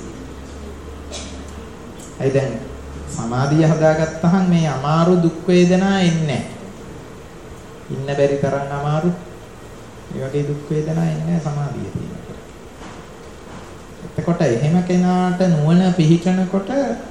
ඒ දැන් සමාධිය හදාගත්තාම මේ අමාරු දුක් වේදනා එන්නේ නැහැ. ඉන්න බැරි තරම් අමාරු ඒ වගේ දුක් වේදනා එන්නේ නැහැ සමාධිය තියෙනකොට. එතකොට එහෙම කෙනාට නුවණ පිහිටනකොට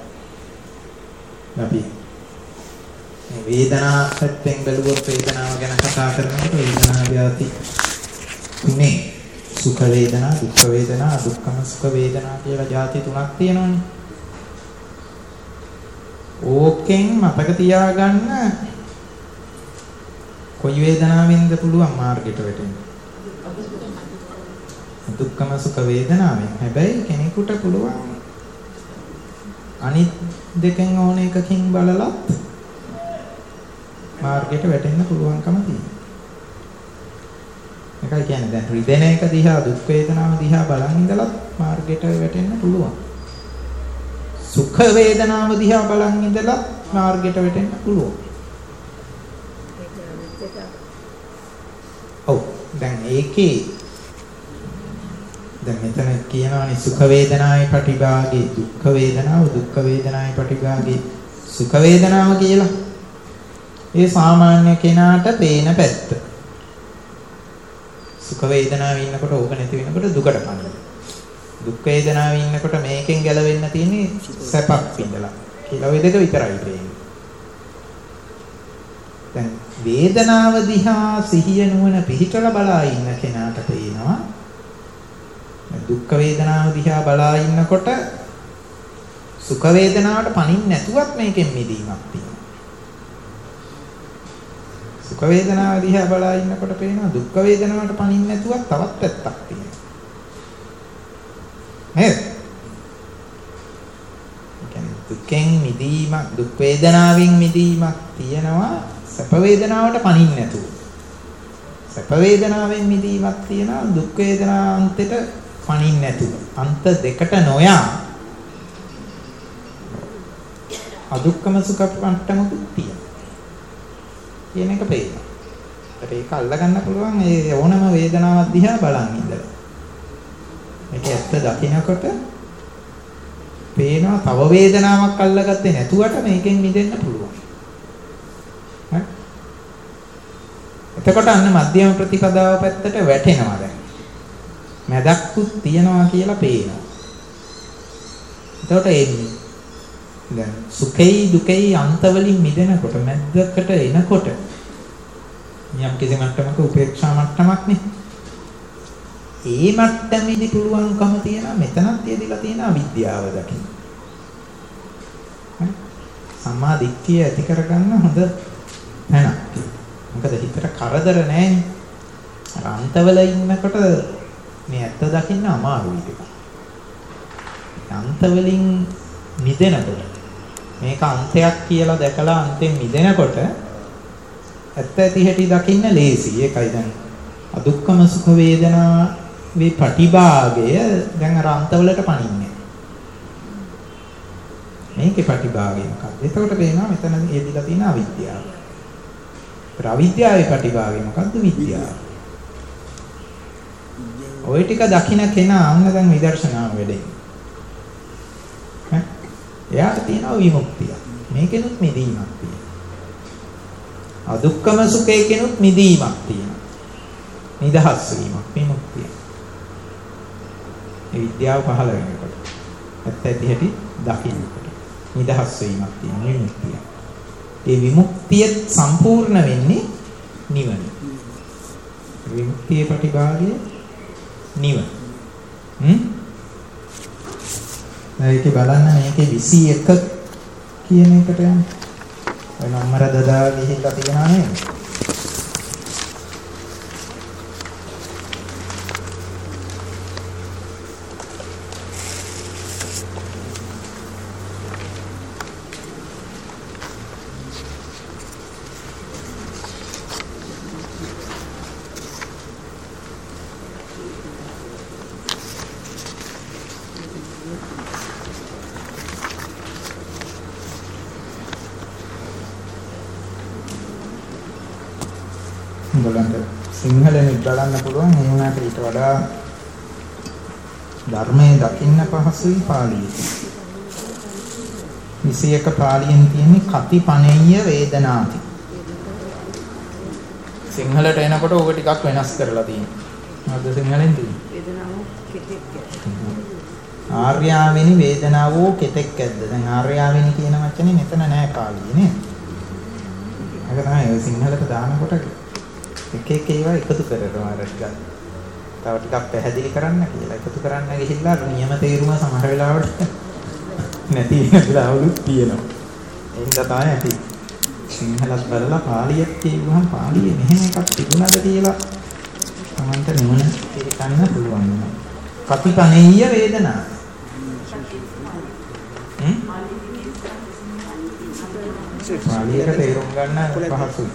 අපි මේ වේදනා පැත්තෙන් බැලුවොත් වේදනාව ගැන කතා කරනකොට වේදනාව යති තුනේ සුඛ වේදනා, දුක්ඛ වේදනා, දුක්ඛම සුඛ වේදනා කියලා જાති තුනක් තියෙනවනේ. ඕකෙන් මතක තියාගන්න කොයි වේදනාවෙන්ද පුළුවන් මාර්ගයට වැටෙන්න. දුක්ඛම සුඛ වේදනාවෙන්. හැබැයි කෙනෙකුට පුළුවන් අනිත් දෙකෙන් ඕන එකකින් බලලත් මාර්ගයට වැටෙන්න පුළුවන්කම තියෙනවා. ඒකයි කියන්නේ දැන් රිදෙන එක දිහා දුක් වේදනාව දිහා බලන් ඉඳලත් මාර්ගයට වැටෙන්න පුළුවන්. සුඛ වේදනාව දිහා බලන් ඉඳලා මාර්ගයට වැටෙන්න පුළුවන්. ඔව් දැන් ඒකේ දැන් මෙතන කියනවානේ සුඛ වේදනාවේ ප්‍රතිභාගේ දුක්ඛ වේදනාව දුක්ඛ වේදනාවේ ප්‍රතිභාගේ සුඛ වේදනාව කියලා. ඒ සාමාන්‍ය කෙනාට පේන පැත්ත. සුඛ වේදනාවේ ඉන්නකොට ඕක නැති වෙනකොට දුකට පනිනවා. දුක් වේදනාවේ ඉන්නකොට මේකෙන් ගැලවෙන්න තියෙන්නේ සැපක් විඳලා කියලා ඔය දෙක විතරයි පේන්නේ. දැන් වේදනාව දිහා සිහිය නුවණ පිහිටලා බලා ඉන්න කෙනාට පේනවා දුක් වේදනාව දිහා බලා ඉන්නකොට සුඛ වේදනාවට පනින්න නැතුවත් මේකෙන් මිදීමක් තියෙනවා. සුඛ වේදනාව දිහා බලා ඉන්නකොට පේනවා දුක් වේදනාවට පනින්න නැතුවත් තවත් පැත්තක් තියෙනවා. නේද? දුකෙන් මිදීමක් දුක් වේදනාවෙන් මිදීමක් තියෙනවා සැප වේදනාවට පනින්න නැතුව. සැප වේදනාවෙන් මිදීමක් තියෙනවා දුක් වේදනාන්තයට පනින්න නැතුව. අන්ත දෙකට නොයා අදුක්කම සුඛ මට්ටමකුත් තියෙනවා. කියන එක පේනවා. ඒක අල්ලගන්න පුළුවන් ඒ ඕනම වේදනාවක් දිහා බලන් ඉඳලා. මේක ඇත්ත දකින්නකොට පේනවා තව වේදනාවක් අල්ලගත්තේ නැතුවට මේකෙන් මිදෙන්න පුළුවන්. හරි? එතකොට අන්න මධ්‍යම ප්‍රතිපදාව පැත්තට වැටෙනවා දැන්. මැදක්කුත් තියනවා කියලා පේනවා. එතකොට එන්නේ දැන් සුඛයි දුකයි අන්තවලින් මිදෙනකොට මැදකට එනකොට යම් කිසි මට්ටමක උපේක්ෂා මට්ටමක් නේ. ඒ මට්ටමේදී පුළුවන්කම තියෙනවා මෙතනත් තියදලා තියෙන අවිද්‍යාව දකින්න. සම්මා දිට්ඨිය ඇති කරගන්න හොඳ තැනක්. මොකද හිතට කරදර නැහැනේ. අර අන්තවල ඉන්නකොට මේ ඇත්ත දකින්න අමාරුයි ටිකක්. අන්තවලින් මිදෙනකොට මේක අන්තයක් කියලා දැකලා අන්තෙන් මිදෙනකොට ඇත්ත ඇති හැටි දකින්න ලේසි. ඒකයි දැන් අදුක්කම සුඛ වේදනා මේ ප්‍රතිභාගය දැන් අර අන්තවලට පනින්නේ. මේකේ ප්‍රතිභාගය මොකක්ද? එතකොට පේනවා මෙතන එදිලා තියෙන අවිද්‍යාව. ඒතර අවිද්‍යාවේ ප්‍රතිභාගය මොකක්ද? විද්‍යාව. ওই ටික දකින්න කෙනා අන්න දැන් විදර්ශනාව වෙන්නේ. ඈ එයාට තියෙනවා විමුක්තිය. මේකෙනුත් මිදීමක් තියෙනවා. අදුක්කම සුඛේකෙනුත් මිදීමක් තියෙනවා. නිදහස් වීමක් විමුක්තිය. මේ විද්‍යාව පහළ වෙනකොට ඇත්ත ඇති හැටි දකින්නකොට නිදහස් වීමක් තියෙන විමුක්තිය. ඒ විමුක්තිය සම්පූර්ණ වෙන්නේ නිවන. විමුක්තියේ ප්‍රතිභාගය නිවන. හ්ම්? ඒකේ බලන්න මේකේ විසි එක කියන එකට යන්න. ඔය නම්බර දදා ගිහිල්ලා තියනවා නේද? ඔයගොල්ලන්ට සිංහලෙන් බලන්න පුළුවන්. ඒ වුණාට ඊට වඩා ධර්මයේ දකින්න පහසුයි පාලියේ. විසි එක පාලියෙන් තියෙන්නේ කතිපණෙය්‍ය වේදනාති. සිංහලට එනකොට ඕක ටිකක් වෙනස් කරලා තියෙනවා. මොකද සිංහලෙන් තියෙන්නේ? වේදනාව කෙතෙක් ඇද්ද? ආර්යාවෙනි වේදනාවෝ කෙතෙක් ඇද්ද? දැන් ආර්යාවෙනි කියන වචනේ මෙතන නෑ පාලියේ නේද? ඒක තමයි සිංහලට දානකොට එක එක ඒවා එකතු කරනවා අර ටිකක්. තව ටිකක් පැහැදිලි කරන්න කියලා එකතු කරන්න ගිහිල්ලා නියම තේරුම සමහර වෙලාවට නැති වෙලාවලුත් තියෙනවා. ඒක තමයි ඇති. සිංහලත් බලලා පාලියක් කියවහම පාලියේ මෙහෙම එකක් තිබුණාද කියලා තමන්ට නුවණ පිළිගන්න පුළුවන් වෙනවා. කතිපණෙය්‍ය වේදනා. හ්ම්? පාලියක තේරුම් ගන්න පහසුයි.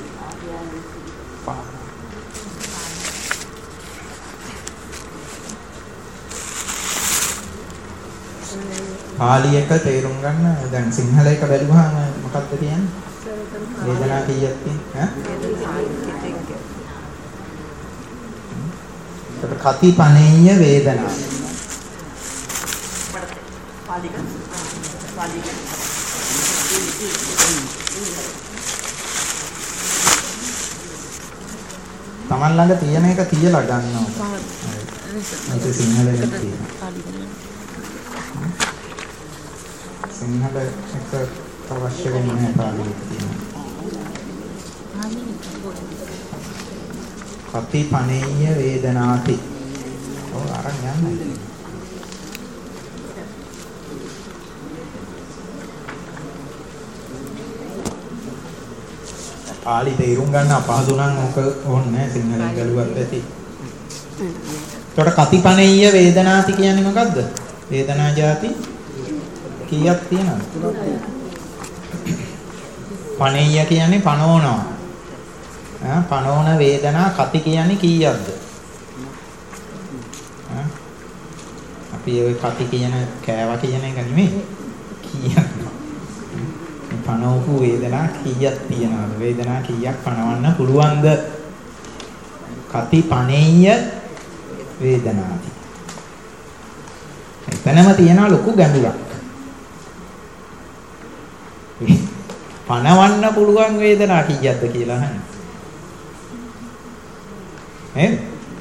පාලියක තේරුම් ගන්න දැන් සිංහල එක බැලුවහම මොකක්ද කියන්නේ? වේදනා කීයක් තියෙන්නේ? ඈ? ඒක කතිපණෙය්‍ය වේදනා. පාලික පාලික තමන් ළඟ තියෙන එක තියලා ගන්නවා. ඒක සිංහලෙන් තියෙනවා. සිංහල එක අවශ්‍ය වෙන්නේ පාලියට තියෙනවා. කතිපණෙය්‍ය වේදනාති. ඔව් අරන් යන්න. පාලි තේරුම් ගන්න අපහසු නම් ඔක ඕනේ සිංහලෙන් ගලුවත් ඇති. ඒකට කතිපණෙය්‍ය වේදනාති කියන්නේ මොකද්ද? වේදනා જાති කීයක් තියෙනවද? පණෙය්‍ය කියන්නේ පනවනවා. ආ පනවන වේදනා කති කියන්නේ කීයක්ද? ආ අපි ඔය කති කියන කෑවා කියන එක නෙමෙයි. කීයක්? පනවපු වේදනා කීයක් තියනවද? වේදනා කීයක් පනවන්න පුළුවන්ද? කති පණෙය්‍ය වේදනාති. එතනම තියෙන ලොකු ගැඹුරක්. පනවන්න පුළුවන් වේදනා කීයක්ද කියලා අහන්න. නේද?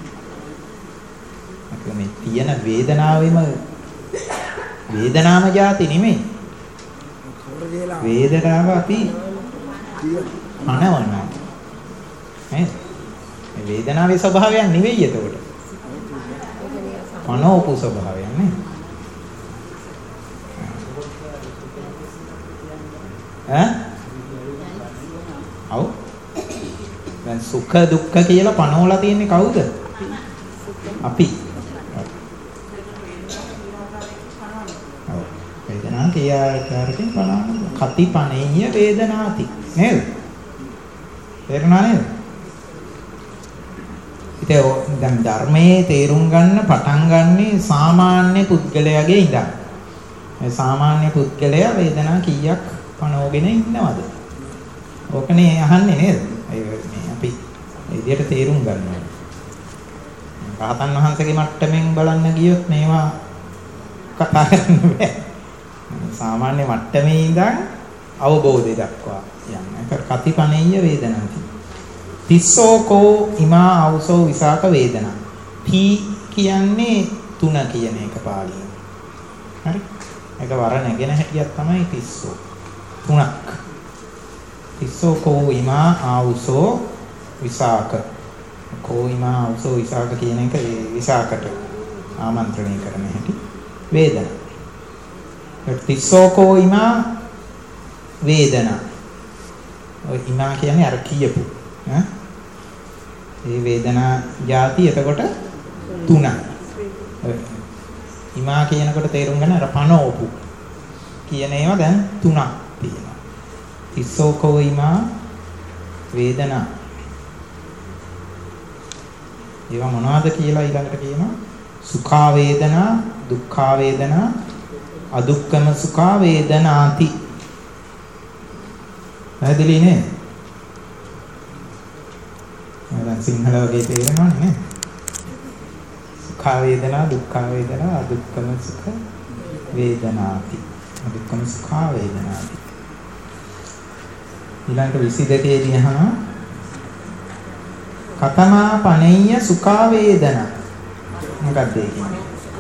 අපේ මේ තියෙන වේදනාවෙම වේදනාම જાති නෙමෙයි. වේදනාව අපි පනවනවා. නේද? මේ වේදනාවේ ස්වභාවයක් නෙවෙයි එතකොට. පනවපු ස්වභාවයක් නේ. ඈ? ඔව්. දැන් සුඛ දුක්ඛ කියලා පනවලා තියෙන්නේ කවුද? අපි. ඔව්. වේදනා කියාකාරකින් පනවන කතිපණෙය්‍ය වේදනාති නේද? තේරුණා නේද? ඉතින් දැන් ධර්මයේ තේරුම් ගන්න පටන් ගන්නේ සාමාන්‍ය පුද්ගලයාගේ ඉඳන්. මේ සාමාන්‍ය පුද්ගලයා වේදනා කීයක් පනවගෙන ඉන්නවද? ඕකනේ අහන්නේ නේද? මේ අපි මේ විදිහට තේරුම් ගන්නවා. රහතන් වහන්සේගේ මට්ටමින් බලන්න ගියොත් මේවා කතා කරන්න බෑ. සාමාන්‍ය මට්ටමේ ඉඳන් අවබෝධය දක්වා යන්න. ඒක කතිපණෙය්‍ය වේදනාති. තිස්සෝකෝ ඉමා අවසෝ විසාක වේදනා. පී කියන්නේ තුන කියන එක පාලියෙන්. හරි? ඒක වර නැගෙන හැටියක් තමයි තිස්සෝ. තුනක්. තිස්සෝ කෝ ඉමා ආවුසෝ විසාක. කෝ ඉමා ආවුසෝ විසාක කියන එක විසාකට ආමන්ත්‍රණය කරන හැටි වේදනා. ඒ තිස්සෝ කෝ ඉමා වේදනා. ඔය ඉමා කියන්නේ අර කියපු ඈ මේ වේදනා જાති එතකොට තුනක්. ඉමා කියනකොට තේරුම් ගන්න අර පනෝපු කියන ඒවා දැන් තුනක් තියෙනවා. තිස්සෝකෝ ඉමා වේදනා. ඒවා මොනවද කියලා ඊළඟට කියනවා? සුඛා වේදනා, දුක්ඛා වේදනා, අදුක්ඛම සුඛා වේදනාති. පැහැදිලි නේද? නිකන් සිංහල වගේ තේරෙනවනේ නේද? සුඛ වේදනා, දුක්ඛ වේදනා, අදුක්ඛම සුඛ වේදනාති. අදුක්ඛම සුඛ වේදනාති. ඊළඟට විසි දෙකේ දිහා කතමා පනෙය්‍ය සුඛ වේදනා. මොකක්ද ඒ කියන්නේ?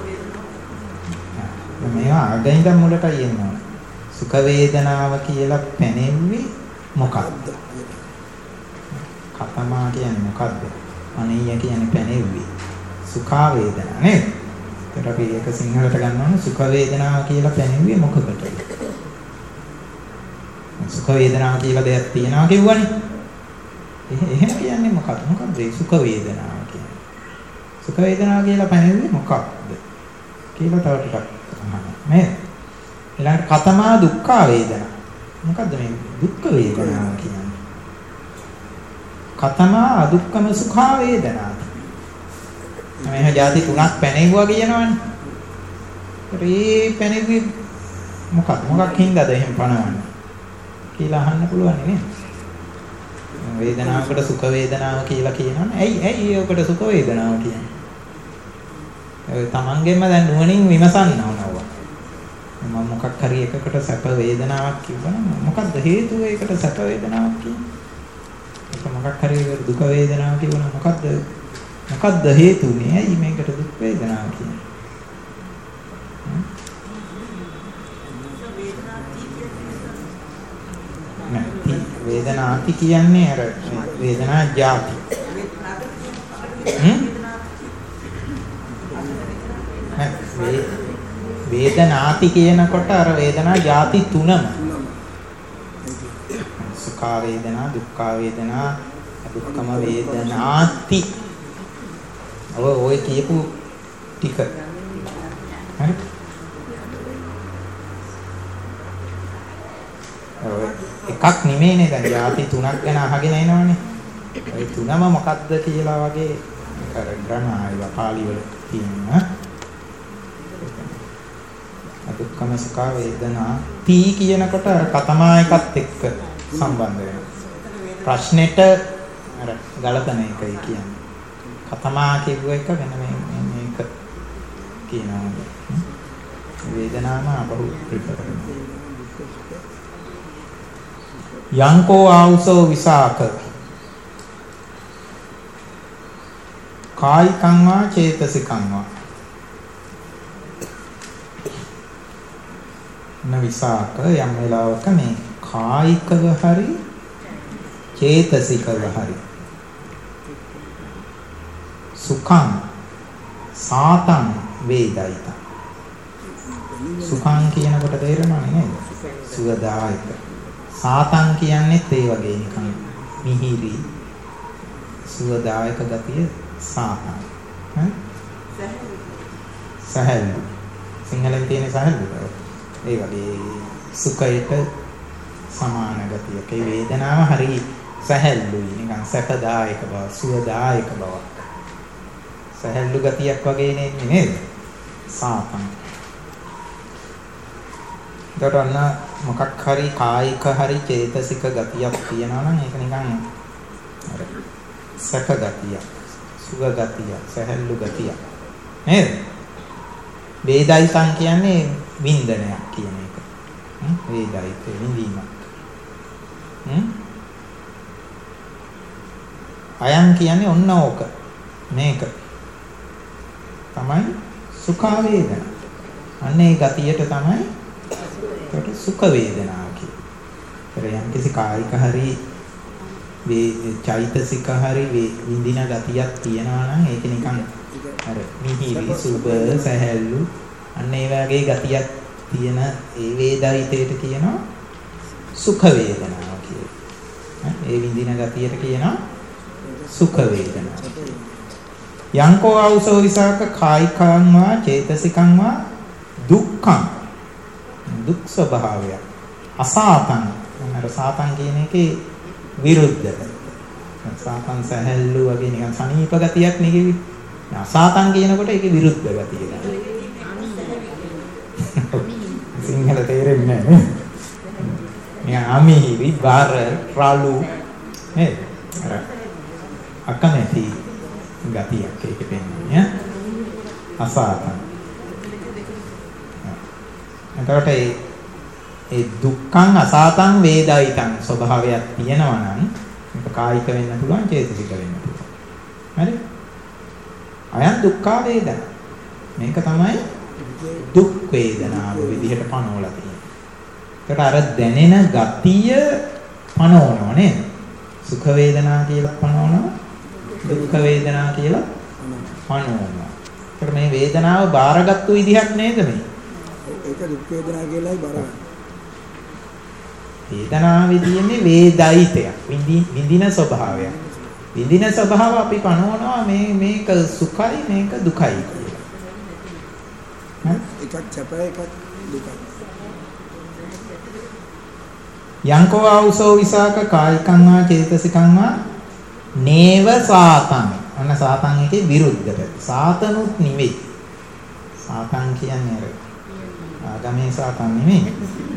මේවා අගින්ද මුලට යනවා. සුඛ වේදනාව කියලා පැනෙන්නේ මොකක්ද? කතමා කියන්නේ මොකක්ද? අනේය කියන්නේ පැනෙන්නේ. සුඛ වේදනා නේද? ඒකට අපි ඒක සිංහලට ගන්නවනේ සුඛ වේදනාව කියලා පැනෙන්නේ මොකකටද? සුඛ වේදනාව කියලා දෙයක් තියෙනවා කිව්වනේ. එහෙම කියන්නේ මොකක්ද? මොකක්ද ඒ සුඛ වේදනාව කියන්නේ? සුඛ වේදනාව කියලා පැනෙන්නේ මොකක්ද? කියලා තව ටිකක් අහන්න. නේද? ඊළඟට කතමා දුක්ඛ වේදනා. මොකද්ද මේ දුක්ඛ වේදනාව කියන්නේ? කතමා අදුක්ඛම සුඛ වේදනා. මේ જાති තුනක් පැනෙවුවා කියනවනේ. ඒ පැනෙවි මොකක්ද? මොකක් හින්දාද එහෙම පනවන්නේ? කියලා අහන්න පුළුවන් නේ. වේදනාවකට සුඛ වේදනාව කියලා කියනවනේ. ඇයි ඇයි ඒකට සුඛ වේදනාව කියන්නේ? ඒ තමන්ගෙම දැන් නුවණින් විමසන්න ඕනවා. මම මොකක් හරි එකකට සැප වේදනාවක් කිව්වනම් මොකක්ද හේතුව ඒකට සැප වේදනාවක් කියන්නේ? ඒක මොකක් හරි දුක වේදනාවක් කිව්වනම් මොකක්ද මොකක්ද හේතුනේ? ඇයි මේකට දුක් වේදනාව කියන්නේ? නෑ වේදනාති කියන්නේ අර වේදනා ಜಾති. හ්ම්? වේදනාති කියනකොට අර වේදනා ಜಾති තුනම සුඛ වේදනා, දුක්ඛ වේදනා, අදුක්ඛම වේදනාති. ඔය ඔය කියපු ටික. හරි? ඔය එකක් නෙමෙයිනේ දැන් ಜಾති තුනක් ගැන අහගෙන එනවනේ. ඔය තුනම මොකක්ද කියලා වගේ අර ග්‍රහණය පාළි වල තියෙනවා. අදුක්ඛම සුඛ වේදනා තී කියනකොට අර කතමා එකත් එක්ක සම්බන්ධ වෙනවා. ප්‍රශ්නෙට අර ගලපන එකයි කියන්නේ. කතමා කියුව එක වෙන මේක කියනවා. වේදනාම අපහු පිටකරනවා. යංකෝ ආවුසෝ විසාක කායිකං වා චේතසිකං වා නවිසාක යම් වෙලාවක මේ කායිකව හරි චේතසිකව හරි සුඛං සාතං වේදයිත. සුඛං කියනකොට තේරෙනවනේ නේද? සුවදායක. සාතං කියන්නේත් ඒ වගේ නිකන් මිහිරි සුවදායක ගතිය සාතං. හරි? සහැල්ලු. සිංහලෙන් තියෙන සහැල්ලු. ඒ වගේ සුඛයට සමාන ගතියක. ඒ වේදනාව හරි සහැල්ලුයි. නිකන් සැපදායක බව, සුවදායක බව. සහැල්ලු ගතියක් වගේ නෙන්නේ නේද? සාතං. දරන්න මොකක් හරි කායික හරි චේතසික ගතියක් තියෙනවා නම් ඒක නිකන් අර සැප ගතියක්, සුව ගතියක්, සහැල්ලු ගතියක්. නේද? වේදයිතං කියන්නේ වින්දනයක් කියන එක. හ්ම් වේදයිත විඳීමක්. හ්ම් අයං කියන්නේ ඔන්න ඕක. මේක තමයි සුඛ වේදනා. අන්න ඒ ගතියට තමයි ඒකට සුඛ වේදනාව කියන්නේ. යම් කිසි කායික හරි වේ චෛතසික හරි විඳින ගතියක් තියනවා නම් ඒක නිකන් අර මිහිරි සුබ සහැල්ලු අන්න ඒ වගේ ගතියක් තියෙන ඒ වේදිතයට කියනවා සුඛ වේදනාව කියලා. ඒ විඳින ගතියට කියනවා සුඛ වේදනාව. යංකෝ ආවුසෝ විසාක කායිකං වා චේතසිකං වා දුක්ඛං දුක් ස්වභාවය අසාතං. අර සාතං කියන එකේ විරුද්ධක. සාතං සහැල්ලු වගේ නිකන් සනීප ගතියක් නෙගෙවි. අසාතං කියනකොට ඒකේ විරුද්ධ ගතිය ගන්න. සිංහල තේරෙන්නේ නැහැ නේ. නිකන් අමිහිරි බාර රාලු නේද? අර අකමැති ගතියක් ඒකේ පෙන්වන්නේ. අසාතං. එතකොට ඒ ඒ දුක්ඛං අසාතං වේදයිතං ස්වභාවයක් තියෙනවා නම් මේක කායික වෙන්න පුළුවන් චේතසික වෙන්න පුළුවන්. හරි? අයං දුක්ඛ වේදනා. මේක තමයි දුක් වේදනාව විදිහට පනවලා තියෙන්නේ. ඒකට අර දැනෙන ගතිය පනවනවා නේද? සුඛ වේදනා කියලා පනවනවා. දුක්ඛ වේදනා කියලා පනවනවා. ඒකට මේ වේදනාව බාරගත්තු විදිහක් නේද මේ? ඒක දුක් වේදනා කියලායි බාරගන්න. වේදනාවේ තියෙන්නේ වේදයිතයක්. විඳින ස්වභාවයක්. විඳින ස්වභාව අපි පනවනවා මේ මේක සුඛයි මේක දුකයි කියලා. හරි? එකක් සැපයි එකක් දුකයි. යංකෝ ආවුසෝ විසාක කායිකං වා චේතසිකං වා නේව සාතං. අන්න සාතං එකේ විරුද්ධට. සාතනුත් නෙවෙයි. සාතං කියන්නේ අර ආගමේ සාතං නෙමෙයි.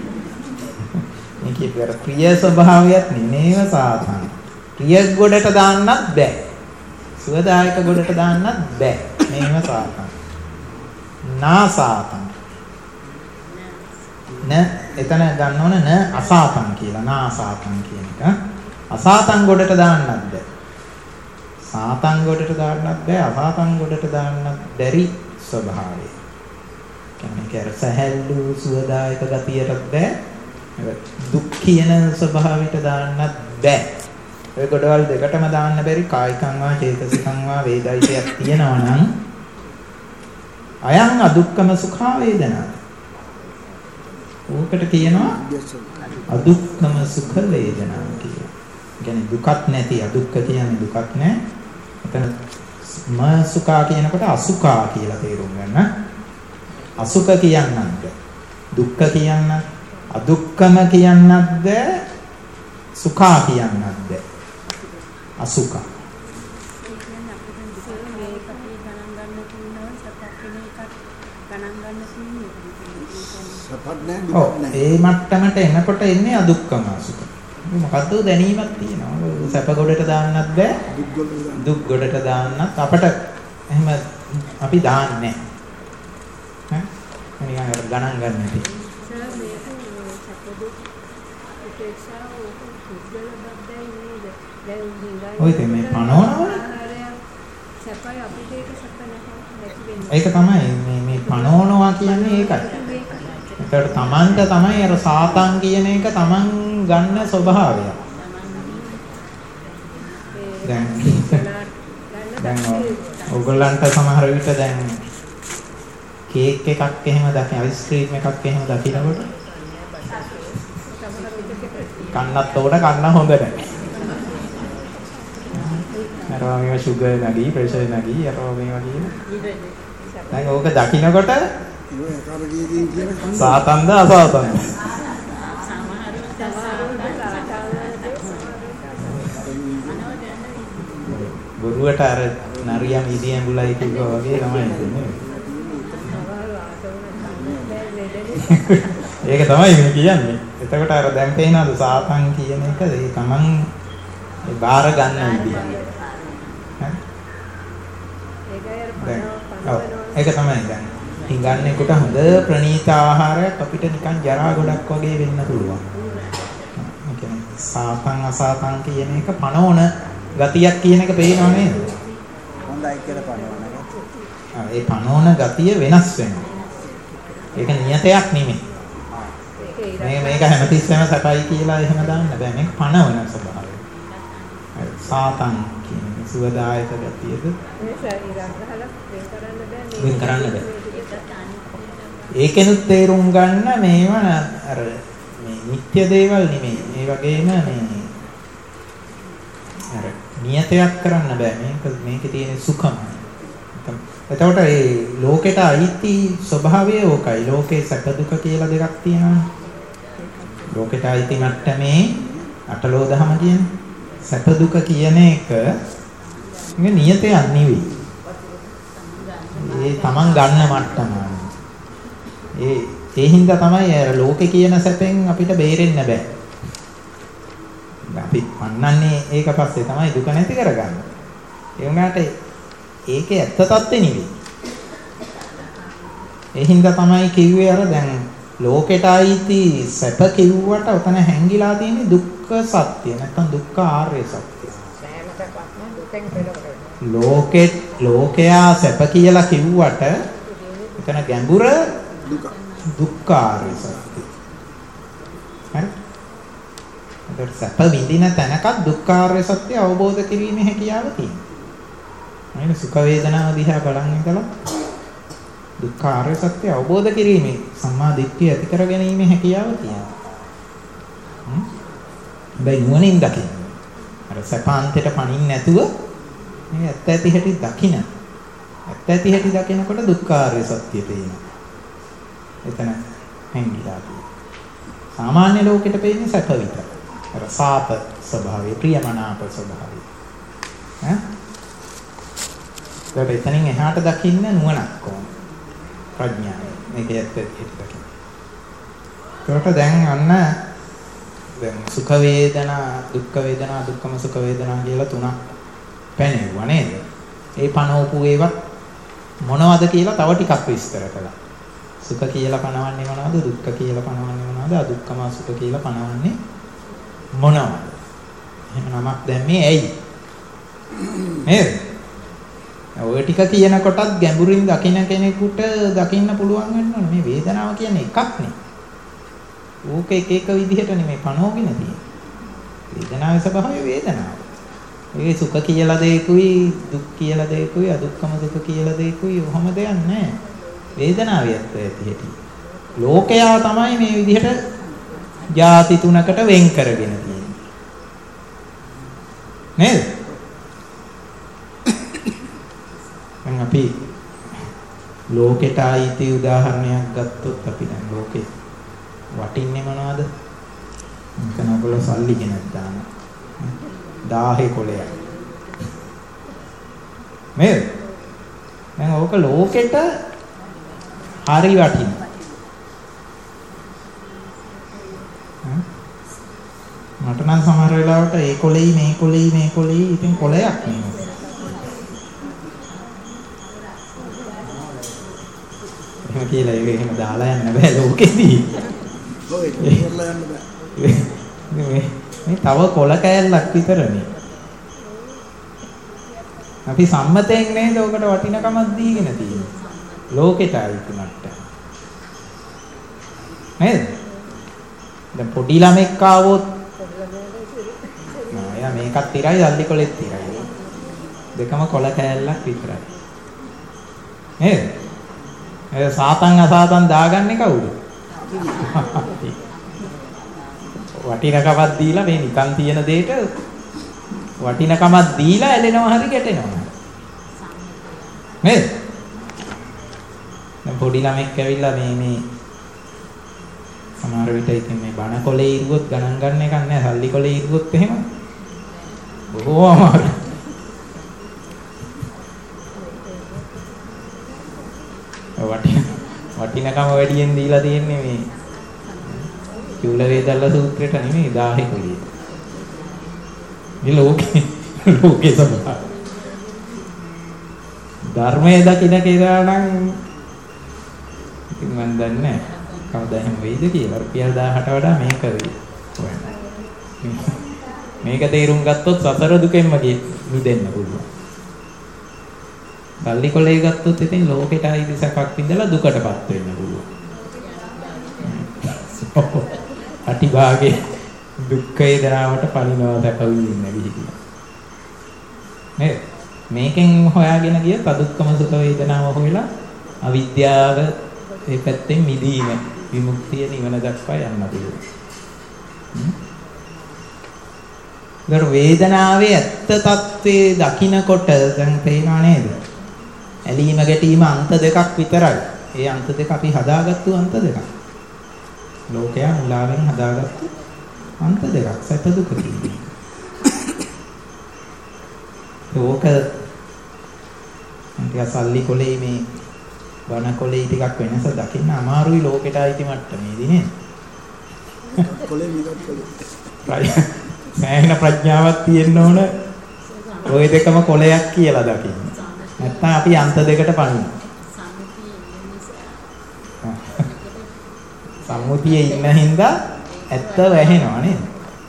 මේකේ පෙර ප්‍රිය ස්වභාවයක් නේව සාතං. ප්‍රිය ගොඩට දාන්නත් බෑ. සුවදායක ගොඩට දාන්නත් බෑ. මේව සාතං. නා සාතං. න එතන ගන්න ඕන න අසාතං කියලා. නා අසාතං කියන එක. අසාතං ගොඩට දාන්නත් බෑ. සාතං ගොඩට දාන්නත් බෑ. අසාතං ගොඩට දාන්නත් බැරි ස්වභාවය. කියන්නේ කර සහැල්ලු සුවදායක ගතියටත් බෑ. දුක් කියන ස්වභාවයට දාන්නත් බෑ. ඔය ගොඩවල් දෙකටම දාන්න බැරි කායිකං වා චේතසිකං වා වේදයිතයක් තියෙනවා නම් අයං අදුක්කම සුඛා වේදනා. ඕකට කියනවා අදුක්කම සුඛ වේදනා කියලා. කියන්නේ දුකක් නැති අදුක්ක කියන්නේ දුකක් නැහැ. එතන ම සුඛා කියනකොට අසුඛා කියලා තේරුම් ගන්න. අසුඛ කියන්නත් දුක්ඛ කියන්න අදුක්කම කියන්නත් සුඛා කියන්නත් අසුඛ. ඒ මට්ටමට එනකොට එන්නේ අදුක්කම අසුඛ. මොකද්ද දැනීමක් තියෙනවා. සැප ගොඩට දාන්නත් බෑ. දුක් ගොඩට දාන්නත් අපට එහෙම අපි දාන්නේ නැහැ. ඈ නිකන් අර ගණන් ගන්න නැති. ඔය තේ පනවනවා. ඒක තමයි මේ මේ පනවනවා කියන්නේ ඒකයි. ඒකට තමන්ට තමයි අර සාතං කියන එක තමන් ගන්න ස්වභාවය. දැන් දැන් ඔයගොල්ලන්ට සමහර විට දැන් කේක් එකක් එහෙම දකින අයිස්ක්‍රීම් එකක් එහෙම දකිනකොට කන්නත් උඩ කන්න හොඳ නැහැ. අරවා මේවා සුගර් නැගී ප්‍රෙෂර් නැගී අරවා මේවා කියන. දැන් ඕක දකිනකොට සාතන්ද අසාතන්ද? බොරුවට අර නරියම් ඉදියම් බුලයි කිව්වා වගේ තමයි ඉන්නේ. ඒක තමයි මේ කියන්නේ. එතකොට අර දැන් පේනවාද සාතන් කියන එක ඒ තමන් බාර ගන්න විදිය. ඒක තමයි දැන් හිඟන්නේකට හොඳ ප්‍රණීත ආහාරයක් අපිට නිකන් ජරා ගොඩක් වගේ වෙන්න පුළුවන්. ඒ කියන්නේ සාතන් අසාතන් කියන එක පනවන ගතියක් කියන එක පේනව නේද? හොඳයි කියලා පනවන එක. ආ ඒ පනවන ගතිය වෙනස් වෙනවා. ඒක නියතයක් නෙමෙයි. මේ මේක හැමතිස්සෙම සැපයි කියලා එහෙම දාන්න බෑ. මේක පනවන ස්වභාවය. සාතන් කියන්නේ සුවදායක ගතියද? මේ ශරීරයක් ගහලා වෙන් කරන්න බෑ. ඒකෙනුත් තේරුම් ගන්න මේවා අර මේ නිත්‍ය දේවල් නෙමෙයි. ඒ වගේම මේ අර නියතයක් කරන්න බෑ. මේක මේකේ තියෙන සුඛම. එතකොට ඒ ලෝකෙට අයිති ස්වභාවය ඕකයි. ලෝකේ සැප දුක කියලා දෙකක් තියෙනවා. ලෝකෙට අයිති මට්ටමේ අටලෝ දහම කියන්නේ සැප දුක කියන එක මේ නියතයක් නෙවෙයි. ඒ තමන් ගන්න මට්ටම. ඒ ඒ හින්දා තමයි අර ලෝකේ කියන සැපෙන් අපිට බේරෙන්න බෑ. අපි පන්නන්නේ ඒක පස්සේ තමයි දුක නැති කරගන්නේ. ඒ වුණාට ඒකේ ඇත්ත తත්ත්වෙ නෙවෙයි. ඒ හින්දා තමයි කිව්වේ අර දැන් ලෝකෙට ආйти සැප කිව්වට උතන හැංගිලා තියෙන්නේ දුක්ඛ සත්‍ය නැත්නම් දුක්ඛ ආර්ය සත්‍ය. ලෝකෙ ලෝකයා සැප කියලා කිව්වට එතන ගැඹුර දුක දුක්ඛ ආර්ය සත්‍ය. හරි? ඒතර සැප විඳින තැනකත් දුක්ඛ ආර්ය සත්‍ය අවබෝධ කිරීමේ හැකියාව තියෙනවා. අයින සුඛ වේදනාව දිහා බලන් ඉඳලා දුක්ඛ ආර්ය සත්‍ය අවබෝධ කිරීමේ සම්මා දිට්ඨිය ඇති කර ගැනීමේ හැකියාව තියෙනවා. හ්ම්. බයි නුවණින් දකින්න. අර සපාන්තයට පණින්න නැතුව මේ ඇත්ත ඇති හැටි දකින්න. ඇත්ත ඇති හැටි දකිනකොට දුක්ඛ ආර්ය සත්‍ය පේනවා. එතන හැංගිලා තියෙනවා. සාමාන්‍ය ලෝකෙට පේන්නේ සැප විතර. අර සාප ස්වභාවය, ප්‍රියමනාප ස්වභාවය. ඈ? ඒකට එතනින් එහාට දකින්න නුවණක් ඕන. ප්‍රඥාව. මේක ඇත්ත ඇති දකින්න. ඒකට දැන් අන්න දැන් සුඛ වේදනා, දුක්ඛ වේදනා, දුක්ඛම සුඛ වේදනා කියලා තුනක් පැනෙවුවා නේද? ඒ පනවපු ඒවා මොනවද කියලා තව ටිකක් විස්තර කළා. සුඛ කියලා පනවන්නේ මොනවද? දුක්ඛ කියලා පනවන්නේ මොනවද? අදුක්ඛම සුඛ කියලා පනවන්නේ මොනවද? එහෙම නමක් දැම්මේ ඇයි? නේද? ඔය ටික කියන කොටත් ගැඹුරින් දකින්න කෙනෙකුට දකින්න පුළුවන් වෙන්න ඕනේ. මේ වේදනාව කියන්නේ එකක් නේ. ඕක එක එක විදිහට නෙමෙයි පනෝගෙන තියෙන්නේ. වේදනාවේ ස්වභාවය වේදනාව. ඒ සුඛ කියලා දෙයකුයි, දුක් කියලා දෙයකුයි, අදුක්ඛම සුඛ කියලා දෙයකුයි ඔහොම දෙයක් නැහැ. වේදනාවේ ඇත්ත ඇති හැටි. ලෝකයා තමයි මේ විදිහට ಜಾති තුනකට වෙන් කරගෙන තියෙන්නේ. නේද? දැන් අපි ලෝකෙට ආйти උදාහරණයක් ගත්තොත් අපි දැන් ලෝකෙ වටින්නේ මොනවද? මොකද ඔයගොල්ලෝ සල්ලි ගෙනත් දාන. දාහේ කොලයක්. නේද? දැන් ඕක ලෝකෙට හරි වටිනවා. මට නම් සමහර වෙලාවට ඒ කොලෙයි මේ කොලෙයි මේ කොලෙයි ඉතින් කොලයක් නෙමෙයි. එහෙම කියලා ඒක එහෙම දාලා යන්න බෑ ලෝකෙදී. ඔව් ඒක කරලා යන්න බෑ. මේ මේ තව කොල කෑල්ලක් විතරනේ. අපි සම්මතයෙන් නේද ඔකට වටිනකමක් දීගෙන තියෙන්නේ. ලෝකෙට ආйти මට්ට. නේද? දැන් පොඩි ළමෙක් ආවොත් නෑ යා මේකත් ඉරයි සල්ලි කොලෙත් ඉරයි. දෙකම කොල කෑල්ලක් විතරයි. නේද? ඒ සාතන් අසාතන් දාගන්නේ කවුද? වටිනකමක් දීලා මේ නිකන් තියෙන දෙයට වටිනකමක් දීලා ඇලෙනවා හරි ගැටෙනවා. නේද? දැන් පොඩි ළමෙක් ඇවිල්ලා මේ මේ සමහර විට ඉතින් මේ බණ කොලේ ඉරුවොත් ගණන් ගන්න එකක් නෑ. සල්ලි කොලේ ඉරුවොත් එහෙම බොහෝ අමාරුයි. වටින වටිනකම වැඩියෙන් දීලා තියෙන්නේ මේ චූල වේදල්ල සූත්‍රයට නෙමෙයි දාහේ කොලියට. මේ ලෝකේ ලෝකේ සබහා ධර්මයේ දකින්න කියලා නම් ඉතින් මන් දන්නේ නැහැ කවදා එහෙම වෙයිද කියලා. රුපියල් දහසට වඩා මේක වෙයි. මේක තේරුම් ගත්තොත් සතර දුකෙන්ම මිදෙන්න පුළුවන්. සල්ලි කොලේ ගත්තොත් ඉතින් ලෝකෙට ආයිති සැපක් විඳලා දුකටපත් වෙන්න පුළුවන්. අටිභාගේ දුක්ඛ වේදනාවට පරිණව සැප විඳින්න විදිහ. නේද? මේකෙන් හොයාගෙන ගිය තදුක්කම සුඛ වේදනාව හොයලා අවිද්‍යාව ඒ පැත්තෙන් මිදීම විමුක්තිය නිවන දක්වා යන්න පුළුවන්. දර වේදනාවේ ඇත්ත తත්වේ දකින්නකොට දැන් තේරෙනා නේද? ඇලීම ගැටීම අන්ත දෙකක් විතරයි. ඒ අන්ත දෙක අපි හදාගත්තු අන්ත දෙකක්. ලෝකයා මුලාවෙන් හදාගත්තු අන්ත දෙකක්. සැප දුක කියන්නේ. ඕක අන්තිය සල්ලි කොලේ මේ වණ කොලේ ටිකක් වෙනස දකින්න අමාරුයි ලෝකෙට ආйти මට්ටමේදී නේද? කොලේ මිදක් කොලේ. සෑහෙන ප්‍රඥාවක් තියෙන්න ඕන ওই දෙකම කොලයක් කියලා දකින්න. නැත්නම් අපි අන්ත දෙකට පනිමු. සම්මුතියේ ඉන්න හින්දා ඇත්ත වැහෙනවා නේද?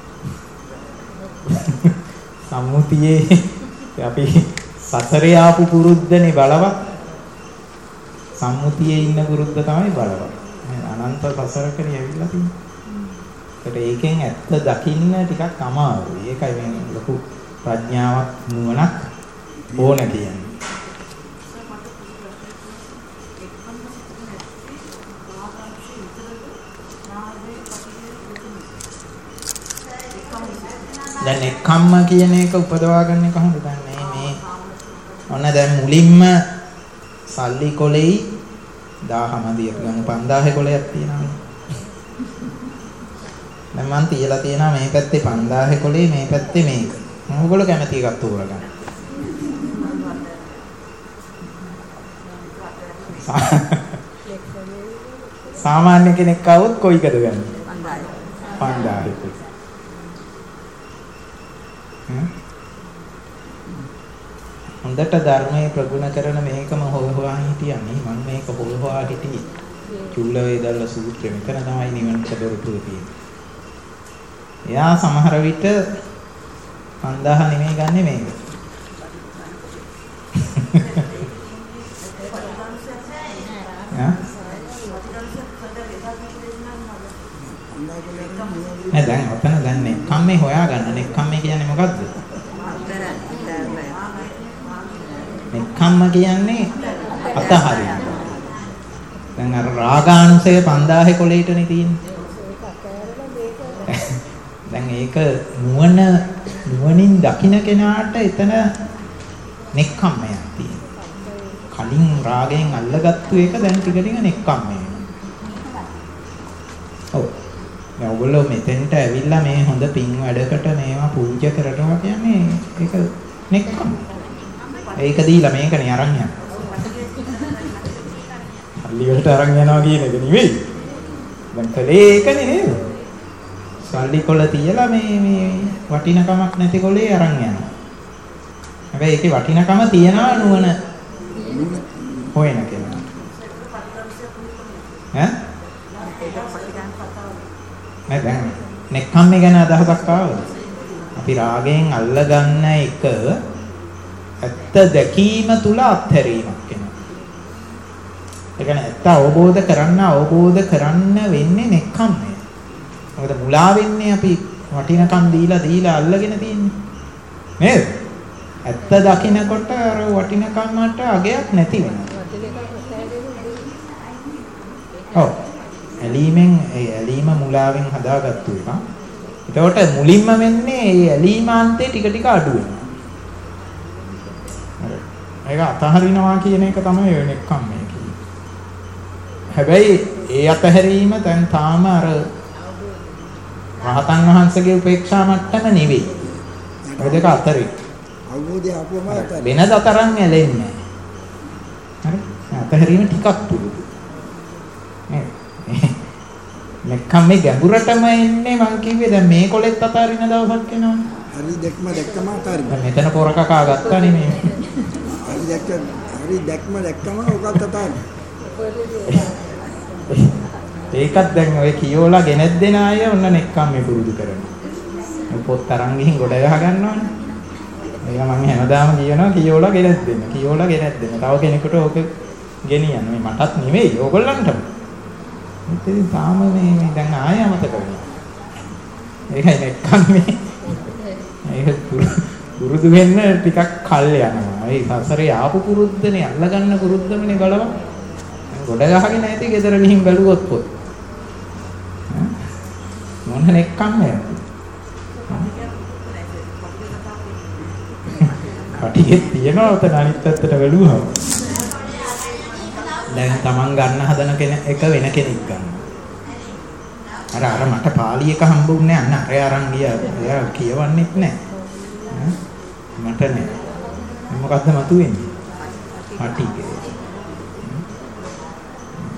සම්මුතියේ අපි සසරේ ආපු පුරුද්දනේ බලවත්. සම්මුතියේ ඉන්න පුරුද්ද තමයි බලවත්. අනන්ත සසරකනේ ඇවිල්ලා තියෙන්නේ. ඒකෙන් ඇත්ත දකින්න ටිකක් අමාරුයි. ඒකයි මේ ලොකු ප්‍රඥාවක් නුවණක් ඕන කියන්නේ. දැන් එක්කම්ම කියන එක උපදවා ගන්න කොහොමද? දැන් මේ මේ ඔන්න දැන් මුලින්ම සල්ලි කොලෙයි දහමදියක් ගන්න පන්දාහේ කොලයක් තියෙනවා. දැන් මම තියලා තියෙනවා මේ පැත්තේ පන්දාහේ කොලේ මේ පැත්තේ මේක. මොකගොල්ලෝ කැමති එකක් තෝරගන්න. සාමාන්‍ය කෙනෙක් આવොත් කොයිකද ගන්නේ? පන්දාහේ. හොඳට ධර්මයේ ප්‍රගුණ කරන මේකම හොයහොයා හිටියනේ මම මේක හොයහොයා හිටියේ චුල්ල වේදල්ල සූත්‍රෙ මෙතන තමයි නිවනට දොරටුව තියෙන්නේ. එයා සමහර විට පන්දාහ නෙමෙයි ගන්නෙ මේක. නෑ දැන් ඔතන දැන් නෙක්ඛම්මේ හොයාගන්න. නෙක්ඛම්මේ කියන්නේ මොකද්ද? නෙක්ඛම්ම කියන්නේ අතහරින්න. දැන් අර රාගානුසය පන්දාහේ කොලේටනේ තියෙන්නේ. දැන් ඒක නුවණ නුවණින් දකින්න කෙනාට එතන නෙක්ඛම්මයක් තියෙනවා. කලින් රාගයෙන් අල්ලගත්තු එක දැන් ටික ටික නෙක්ඛම්මේ. ඔව්. දැන් ඔයගොල්ලෝ මෙතෙන්ට ඇවිල්ලා මේ හොඳ පින් වැඩකට මේවා පූජා කරනවා කියන්නේ ඒක නෙක්ඛම්. ඒක දීලා මේකනේ අරන් යන්නේ. හල්ලි වලට අරන් යනවා කියන එක නෙවෙයි. දැන් කලේ ඒකනේ නේද? සල්ලි කොළ තියලා මේ මේ වටිනකමක් නැති කොලේ අරන් යනවා. හැබැයි ඒකේ වටිනකම තියනවා නුවණ හොයන කෙනා. ඈ? නෑ දැන් නෙක්ඛම්මේ ගැන අදහසක් ආවද? අපි රාගයෙන් අල්ලගන්න එක ඇත්ත දැකීම තුල අත්හැරීමක් වෙනවා. ඒ කියන්නේ ඇත්ත අවබෝධ කරන්න අවබෝධ කරන්න වෙන්නේ නෙක්ඛම්මේ. මොකද මුලා වෙන්නේ අපි වටිනකම් දීලා දීලා අල්ලගෙන තියෙන්නේ. නේද? ඇත්ත දකින්නකොට අර වටිනකමට අගයක් නැති වෙනවා. ඔව්. ඇලීමෙන් ඒ ඇලීම මුලාවෙන් හදාගත්තු එක. එතකොට මුලින්ම වෙන්නේ ඒ ඇලීමාන්තේ ටික ටික අඩු වෙනවා. හරි. ඒක අතහරිනවා කියන එක තමයි ඔය නෙක්ඛම්මේ කියන්නේ. හැබැයි ඒ අතහැරීම දැන් තාම අර රහතන් වහන්සේගේ උපේක්ෂා මට්ටම නෙවෙයි. ඔය දෙක අතරේ. අවබෝධය අපවම අතර. වෙනද අතරන් ඇලෙන්නේ. හරි. අතහැරීම ටිකක් පුළු. නේ. නෙක්ඛම්මේ ගැඹුරටම එන්නේ මං කිව්වේ දැන් මේ කොලෙත් අතාරින දවසක් එනවනේ. හරි දැක්ම දැක්කම අතාරින. දැන් මෙතන පොර කකා ගත්තානේ මේ. හරි දැක්ක හරි දැක්ම දැක්කම ඔකත් අතාරින. ඒකත් දැන් ඔය කියෝලා ගෙනෙත් දෙන අය ඔන්න නෙක්ඛම්මේ පුරුදු කරනවා. මේ පොත් අරන් ගිහින් ගොඩ ගහ ගන්නවනේ. ඒක මම හැමදාම කියනවා කියෝලා ගෙනෙත් දෙන්න. කියෝලා ගෙනෙත් දෙන්න. තව කෙනෙකුට ඕක ගෙනියන්න. මේ මටත් නෙමෙයි ඕගොල්ලන්ටම. ඉතින් තාම මේ මේ දැන් ආයෙ අමතක වෙනවා. ඒකයි නෙක්ඛම්මේ. ඒක පුරුදු වෙන්න ටිකක් කල් යනවා. ඒ සසරේ ආපු පුරුද්දනේ අල්ලගන්න පුරුද්දමනේ බලවත්. ගොඩ ගහගෙන නැති ගෙදර ගිහින් බැලුවොත් පොත්. මොන නෙක්ඛම්මේ. කටියේ තියනවා උතන අනිත් පැත්තට බැලුවම. දැන් තමන් ගන්න හදන කෙනෙක් එක වෙන කෙනෙක් ගන්නවා. අර අර මට පාලි එක හම්බුන්නේ අන්න අර අරන් ගියා. එයා කියවන්නෙත් නැහැ. මට නෑ. මොකද්ද මතුවෙන්නේ? පටිගේ.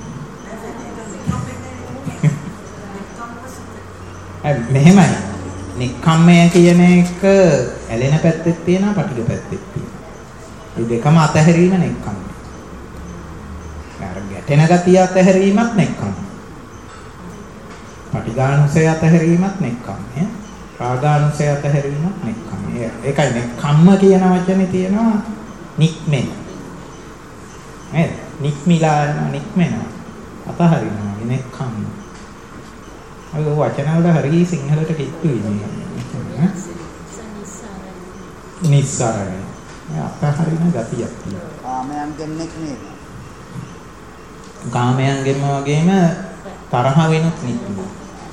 මෙහෙමයි. නික්කම්මය කියන එක ඇලෙන පැත්තෙත් තියෙනවා පටිඝ පැත්තෙත් තියෙනවා. මේ දෙකම අතහැරීම නික්කම්මය. අර ගැටෙන ගතිය අතහැරීමත් නික්කම්මය. පටිඝානුසය අතහැරීමත් නික්කම්මය. රාගානුසය අතහැරීමත් නික්කම්මය. ඒකයි නික්කම්ම කියන වචනේ තියෙනවා නික්මෙන. නේද? නික්මිලා යන නික්මෙනවා. අතහරිනවා නික්කම්ම. අය වචන වල හරිය සිංහලට කිට්ටුයි මේ. නිස්සාරණය. අතහරින ගතියක් තියෙනවා. කාමයන්ගෙන් නේද? කාමයන්ගෙන්ම වගේම තරහ වෙනුත් නික්මනවා.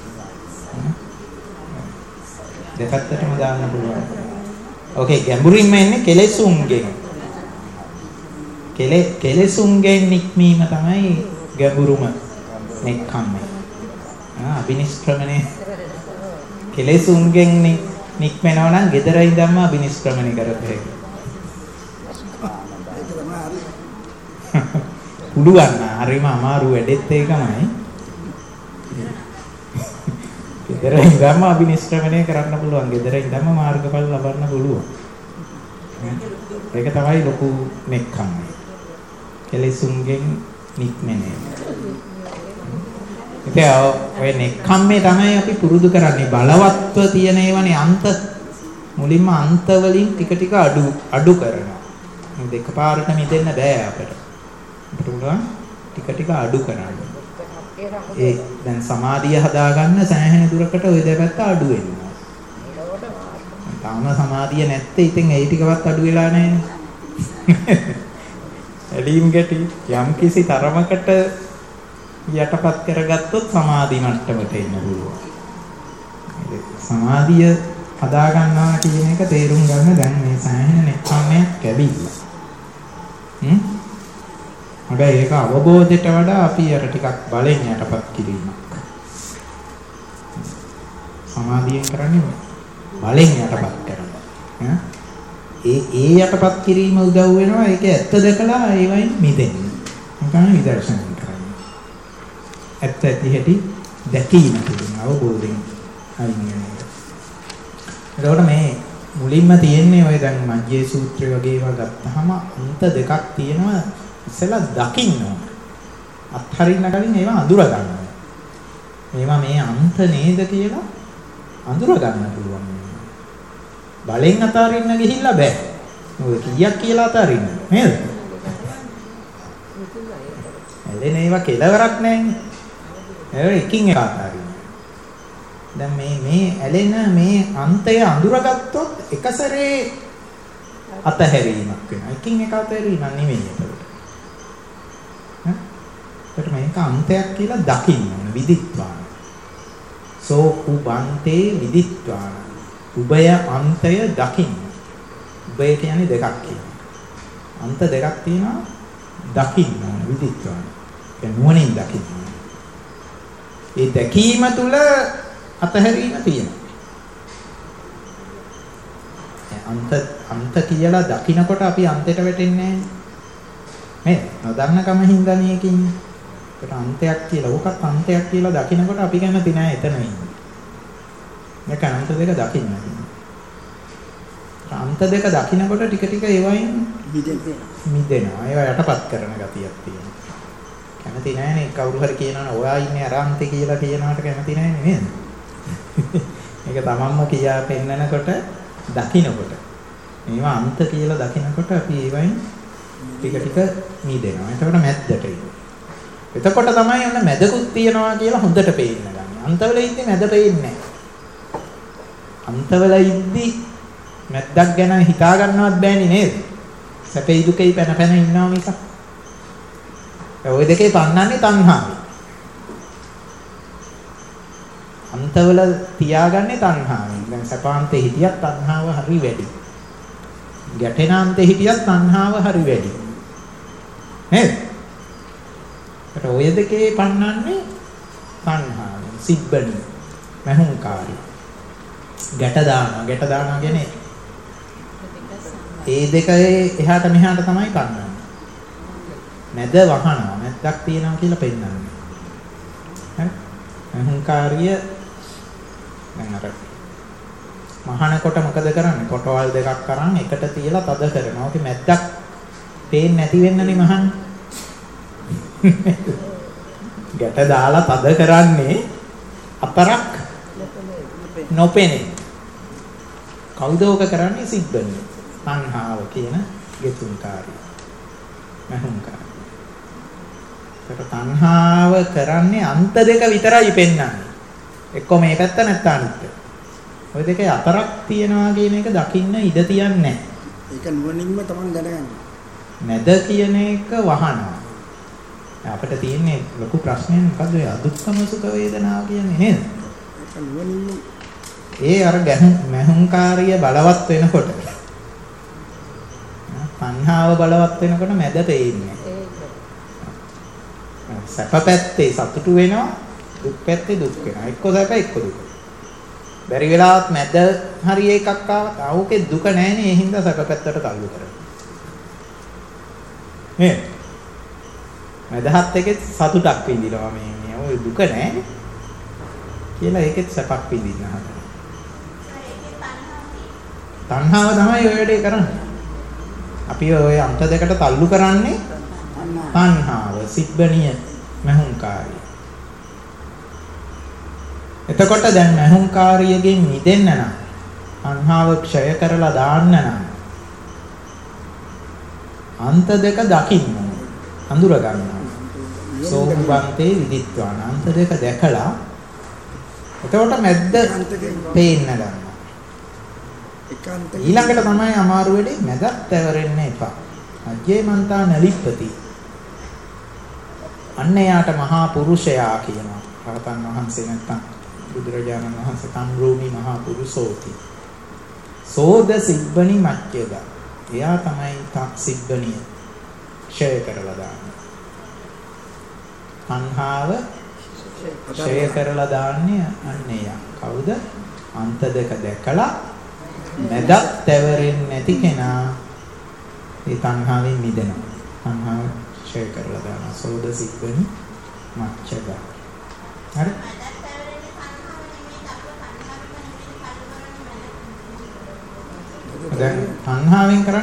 දෙපැත්තටම දාන්න පුළුවන්. ඕකේ ගැඹුරින්ම එන්නේ කෙලෙසුන්ගෙන්. කෙලෙ කෙලෙසුන්ගෙන් නික්මීම තමයි ගැඹුරුම නික්කම්මය. ආ අබිනිෂ්ක්‍රමණය කෙලෙසුන්ගෙන් නික්මනවා නම් gedara ඉඳන්ම අබිනිෂ්ක්‍රමණය කරපේ. පුළුවන් නා හරිම අමාරු වැඩෙත් ඒකමයි. gedara ඉඳන්ම අබිනිෂ්ක්‍රමණය කරන්න පුළුවන්. gedara ඉඳන්ම මාර්ගඵල ලබන්න පුළුවන්. ඒක තමයි ලොකු නික්කම්මය. කෙලෙසුන්ගෙන් නික්මෙන්නේ. ඉතින් ඔය නෙක්ඛම්මේ තමයි අපි පුරුදු කරන්නේ බලවත්ව තියෙන ඒවානේ අන්ත මුලින්ම අන්ත වලින් ටික ටික අඩු අඩු කරනවා. මේ දෙකපාරට මිදෙන්න බෑ අපිට. අපිට පුළුවන් ටික ටික අඩු කරන්න. ඒ දැන් සමාධිය හදාගන්න සෑහෙන දුරකට ওই දෙපැත්ත අඩු වෙනවා. තාම සමාධිය නැත්තේ ඉතින් ඒ ටිකවත් අඩු වෙලා නැහැනේ. එළීම් ගැටි යම් කිසි තරමකට යටපත් කරගත්තොත් සමාධි මට්ටමට එන්න පුළුවන්. සමාධිය හදා ගන්නවා කියන එක තේරුම් ගන්න දැන් මේ සෑහෙන නෙක්ඛම්මයක් කැබිලා. හ්ම්? හැබැයි ඒක අවබෝධයට වඩා අපි අර ටිකක් බලෙන් යටපත් කිරීමක්. සමාධියෙන් කරන්නේ බලෙන් යටපත් කරනවා. ඒ ඒ යටපත් කිරීම උදව් වෙනවා. ඒක ඇත්ත දැකලා ඒවයින් මිදෙන්න. මොකක්ද විදර්ශනා ඇත්ත ඇති හැටි දැකීම කියන අවබෝධයෙන් අයින් වෙනවා. එතකොට මේ මුලින්ම තියෙන්නේ ඔය දැන් මජ්ජේ සූත්‍රය වගේ ඒවා ගත්තාම අන්ත දෙකක් තියෙනවා. ඉස්සෙල්ලා දකින්න ඕන. අත්හරින්න කලින් ඒවා අඳුර ගන්න ඕන. මේවා මේ අන්ත නේද කියලා අඳුර ගන්න පුළුවන්. බලෙන් අතාරින්න ගිහිල්ලා බෑ. මොකද කීයක් කියලා අතාරින්න නේද? එලෙන ඒවා කෙලවරක් නැන්නේ. ඒ එකින් එක අතාරින්න. දැන් මේ මේ ඇලෙන මේ අන්තය අඳුරගත්තොත් එකසරේ අතහැරීමක් වෙනවා. එකින් එක අතහැරීමක් නෙමෙයි ඒක. හ්ම්? මේක අන්තයක් කියලා දකින්න ඕන විදිත්වාන. සෝ උබන්තේ විදිත්වාන. උභය අන්තය දකින්න. උභය කියන්නේ දෙකක් කියනවා. අන්ත දෙකක් තියෙනවා දකින්න ඕන විදිත්වාන. ඒ නුවණින් දකින්න. ඒ දැකීම තුළ අතහැරීම තියෙනවා. අන්ත අන්ත කියලා දකින්නකොට අපි අන්තයට වැටෙන්නේ නැහැ. නොදන්නකම හින්දා මේකින්. ඒකට අන්තයක් කියලා ඕකත් අන්තයක් කියලා දකින්නකොට අපි කැමති නැහැ එතන ඉන්න. මේක අන්ත දෙක දකින්න. අන්ත දෙක දකින්නකොට ටික ටික ඒවයින් මිදෙනවා. ඒවා යටපත් කරන ගතියක් තියෙනවා. කැමති නැහැනේ කවුරු හරි කියනවා ඔයා ඉන්නේ අරන්තේ කියලා කියනකට කැමති නැහැ නේද? මේක තමන්ම කියා පෙන්නනකොට දකින්නකොට මේවා අන්ත කියලා දකින්නකොට අපි ඒවයින් ටික ටික මිදෙනවා. එතකොට මැද්දට එනවා. එතකොට තමයි ඔන්න මැදකුත් තියනවා කියලා හොඳට පේන්න ගන්න. අන්තවල ඉන්නේ මැද පේන්නේ නැහැ. අන්තවල ඉද්දි මැද්දක් ගැන හිතා ගන්නවත් බෑනේ නේද? සැපේ දුකේ පැන පැන ඉන්නවා මිසක්. ඔය දෙකේ පන්නන්නේ තණ්හාවයි. අන්තවල තියාගන්නේ තණ්හාවයි. දැන් සපාන්තේ හිටියත් තණ්හාව හරි වැඩි. ගැටෙනාන්තේ හිටියත් තණ්හාව හරි වැඩි. නේද? ඒකට ඔය දෙකේ පන්නන්නේ තණ්හාවයි. සිබ්බණි, මහුංකාරී. ගැට දානවා. ගැට දානවා කියන්නේ ඒ දෙකේ එහාට මෙහාට තමයි පන්නන්නේ. මැද වහනවා. මැද්දක් තියෙනවා කියලා පෙන්නන්නේ. හරි? අහංකාරිය දැන් අර මහනකොට මොකද කරන්නේ? කොටවල් දෙකක් අරන් එකට තියලා තද කරනවා. ඔකේ මැද්දක් පේන්නේ නැති වෙන්නනේ මහන්නේ. ගැට දාලා තද කරන්නේ අතරක් නොපෙනේ. කවුද ඕක කරන්නේ? සිබ්බණිය. තණ්හාව කියන ගෙතුම්කාරී. මහුම්කාරී. ඒක තණ්හාව කරන්නේ අන්ත දෙක විතරයි පෙන්වන්නේ. එක්ක මේ පැත්ත නැත්නම් අනිත්. ওই දෙකේ අතරක් තියනවා කියන එක දකින්න ඉඩ තියන්නේ නැහැ. ඒක නුවණින්ම තමන් දැනගන්න. නැද කියන එක වහනවා. අපිට තියෙන්නේ ලොකු ප්‍රශ්නයක් මොකද්ද? ඔය අදුක්කම සුඛ වේදනාව කියන්නේ නේද? ඒක නුවණින්ම ඒ අර මහුම්කාරිය බලවත් වෙනකොට තණ්හාව බලවත් වෙනකොට මැද පෙන්නේ. සැප පැත්තේ සතුටු වෙනවා, දුක් පැත්තේ දුක් වෙනවා. එක්ක සැප එක්ක දුක. බැරි වෙලාවත් මැද හරි එකක් ආවත් ආවෝකේ දුක නැහැනේ. ඒ හින්දා සැප පැත්තට තල්ලු කරනවා. නේ? මැදහත් එකේ සතුටක් විඳිනවා මේ මේ. ඔය දුක නැහැ කියලා ඒකෙත් සැපක් විඳින්න හදනවා. තණ්හාව තමයි ඔය වැඩේ කරන්නේ. අපි ඔය අන්ත දෙකට තල්ලු කරන්නේ තණ්හාව, සිබ්බණිය, මහුංකාරිය. එතකොට දැන් මහුංකාරියගෙන් මිදෙන්න නම් තණ්හාව ක්ෂය කරලා දාන්න නම් අන්ත දෙක දකින්න අඳුර ගන්නවා. සෝම්බන්තේ විදිත්වාන අන්ත දෙක දැකලා එතකොට මැද්ද පේන්න ගන්නවා. ඊළඟට තමයි අමාරු වෙන්නේ මැදත් තවරෙන්න එපා. අජේ මන්තා නලිප්පති. අන්න යාට මහා පුරුෂයා කියනවා. රහතන් වහන්සේ නැත්තම් බුදුරජාණන් වහන්සේ කම්රූමි මහා පුරුෂෝති. සෝද සිබ්බනි මච්චේද. එයා තමයි තක් සිබ්බනිය ක්ෂය කරලා දාන්නේ. තණ්හාව ක්ෂය කරලා දාන්නේ අන්න එයා. කවුද? අන්ත දෙක දැකලා මැදක් තැවරෙන්නේ නැති කෙනා ඒ තණ්හාවෙන් මිදෙනවා. තණ්හාව ක්ෂය කරලා දානවා. සෝද සිබ්බනි මච්චද. හරි? දැන් තණ්හාවෙන් කරන්නේ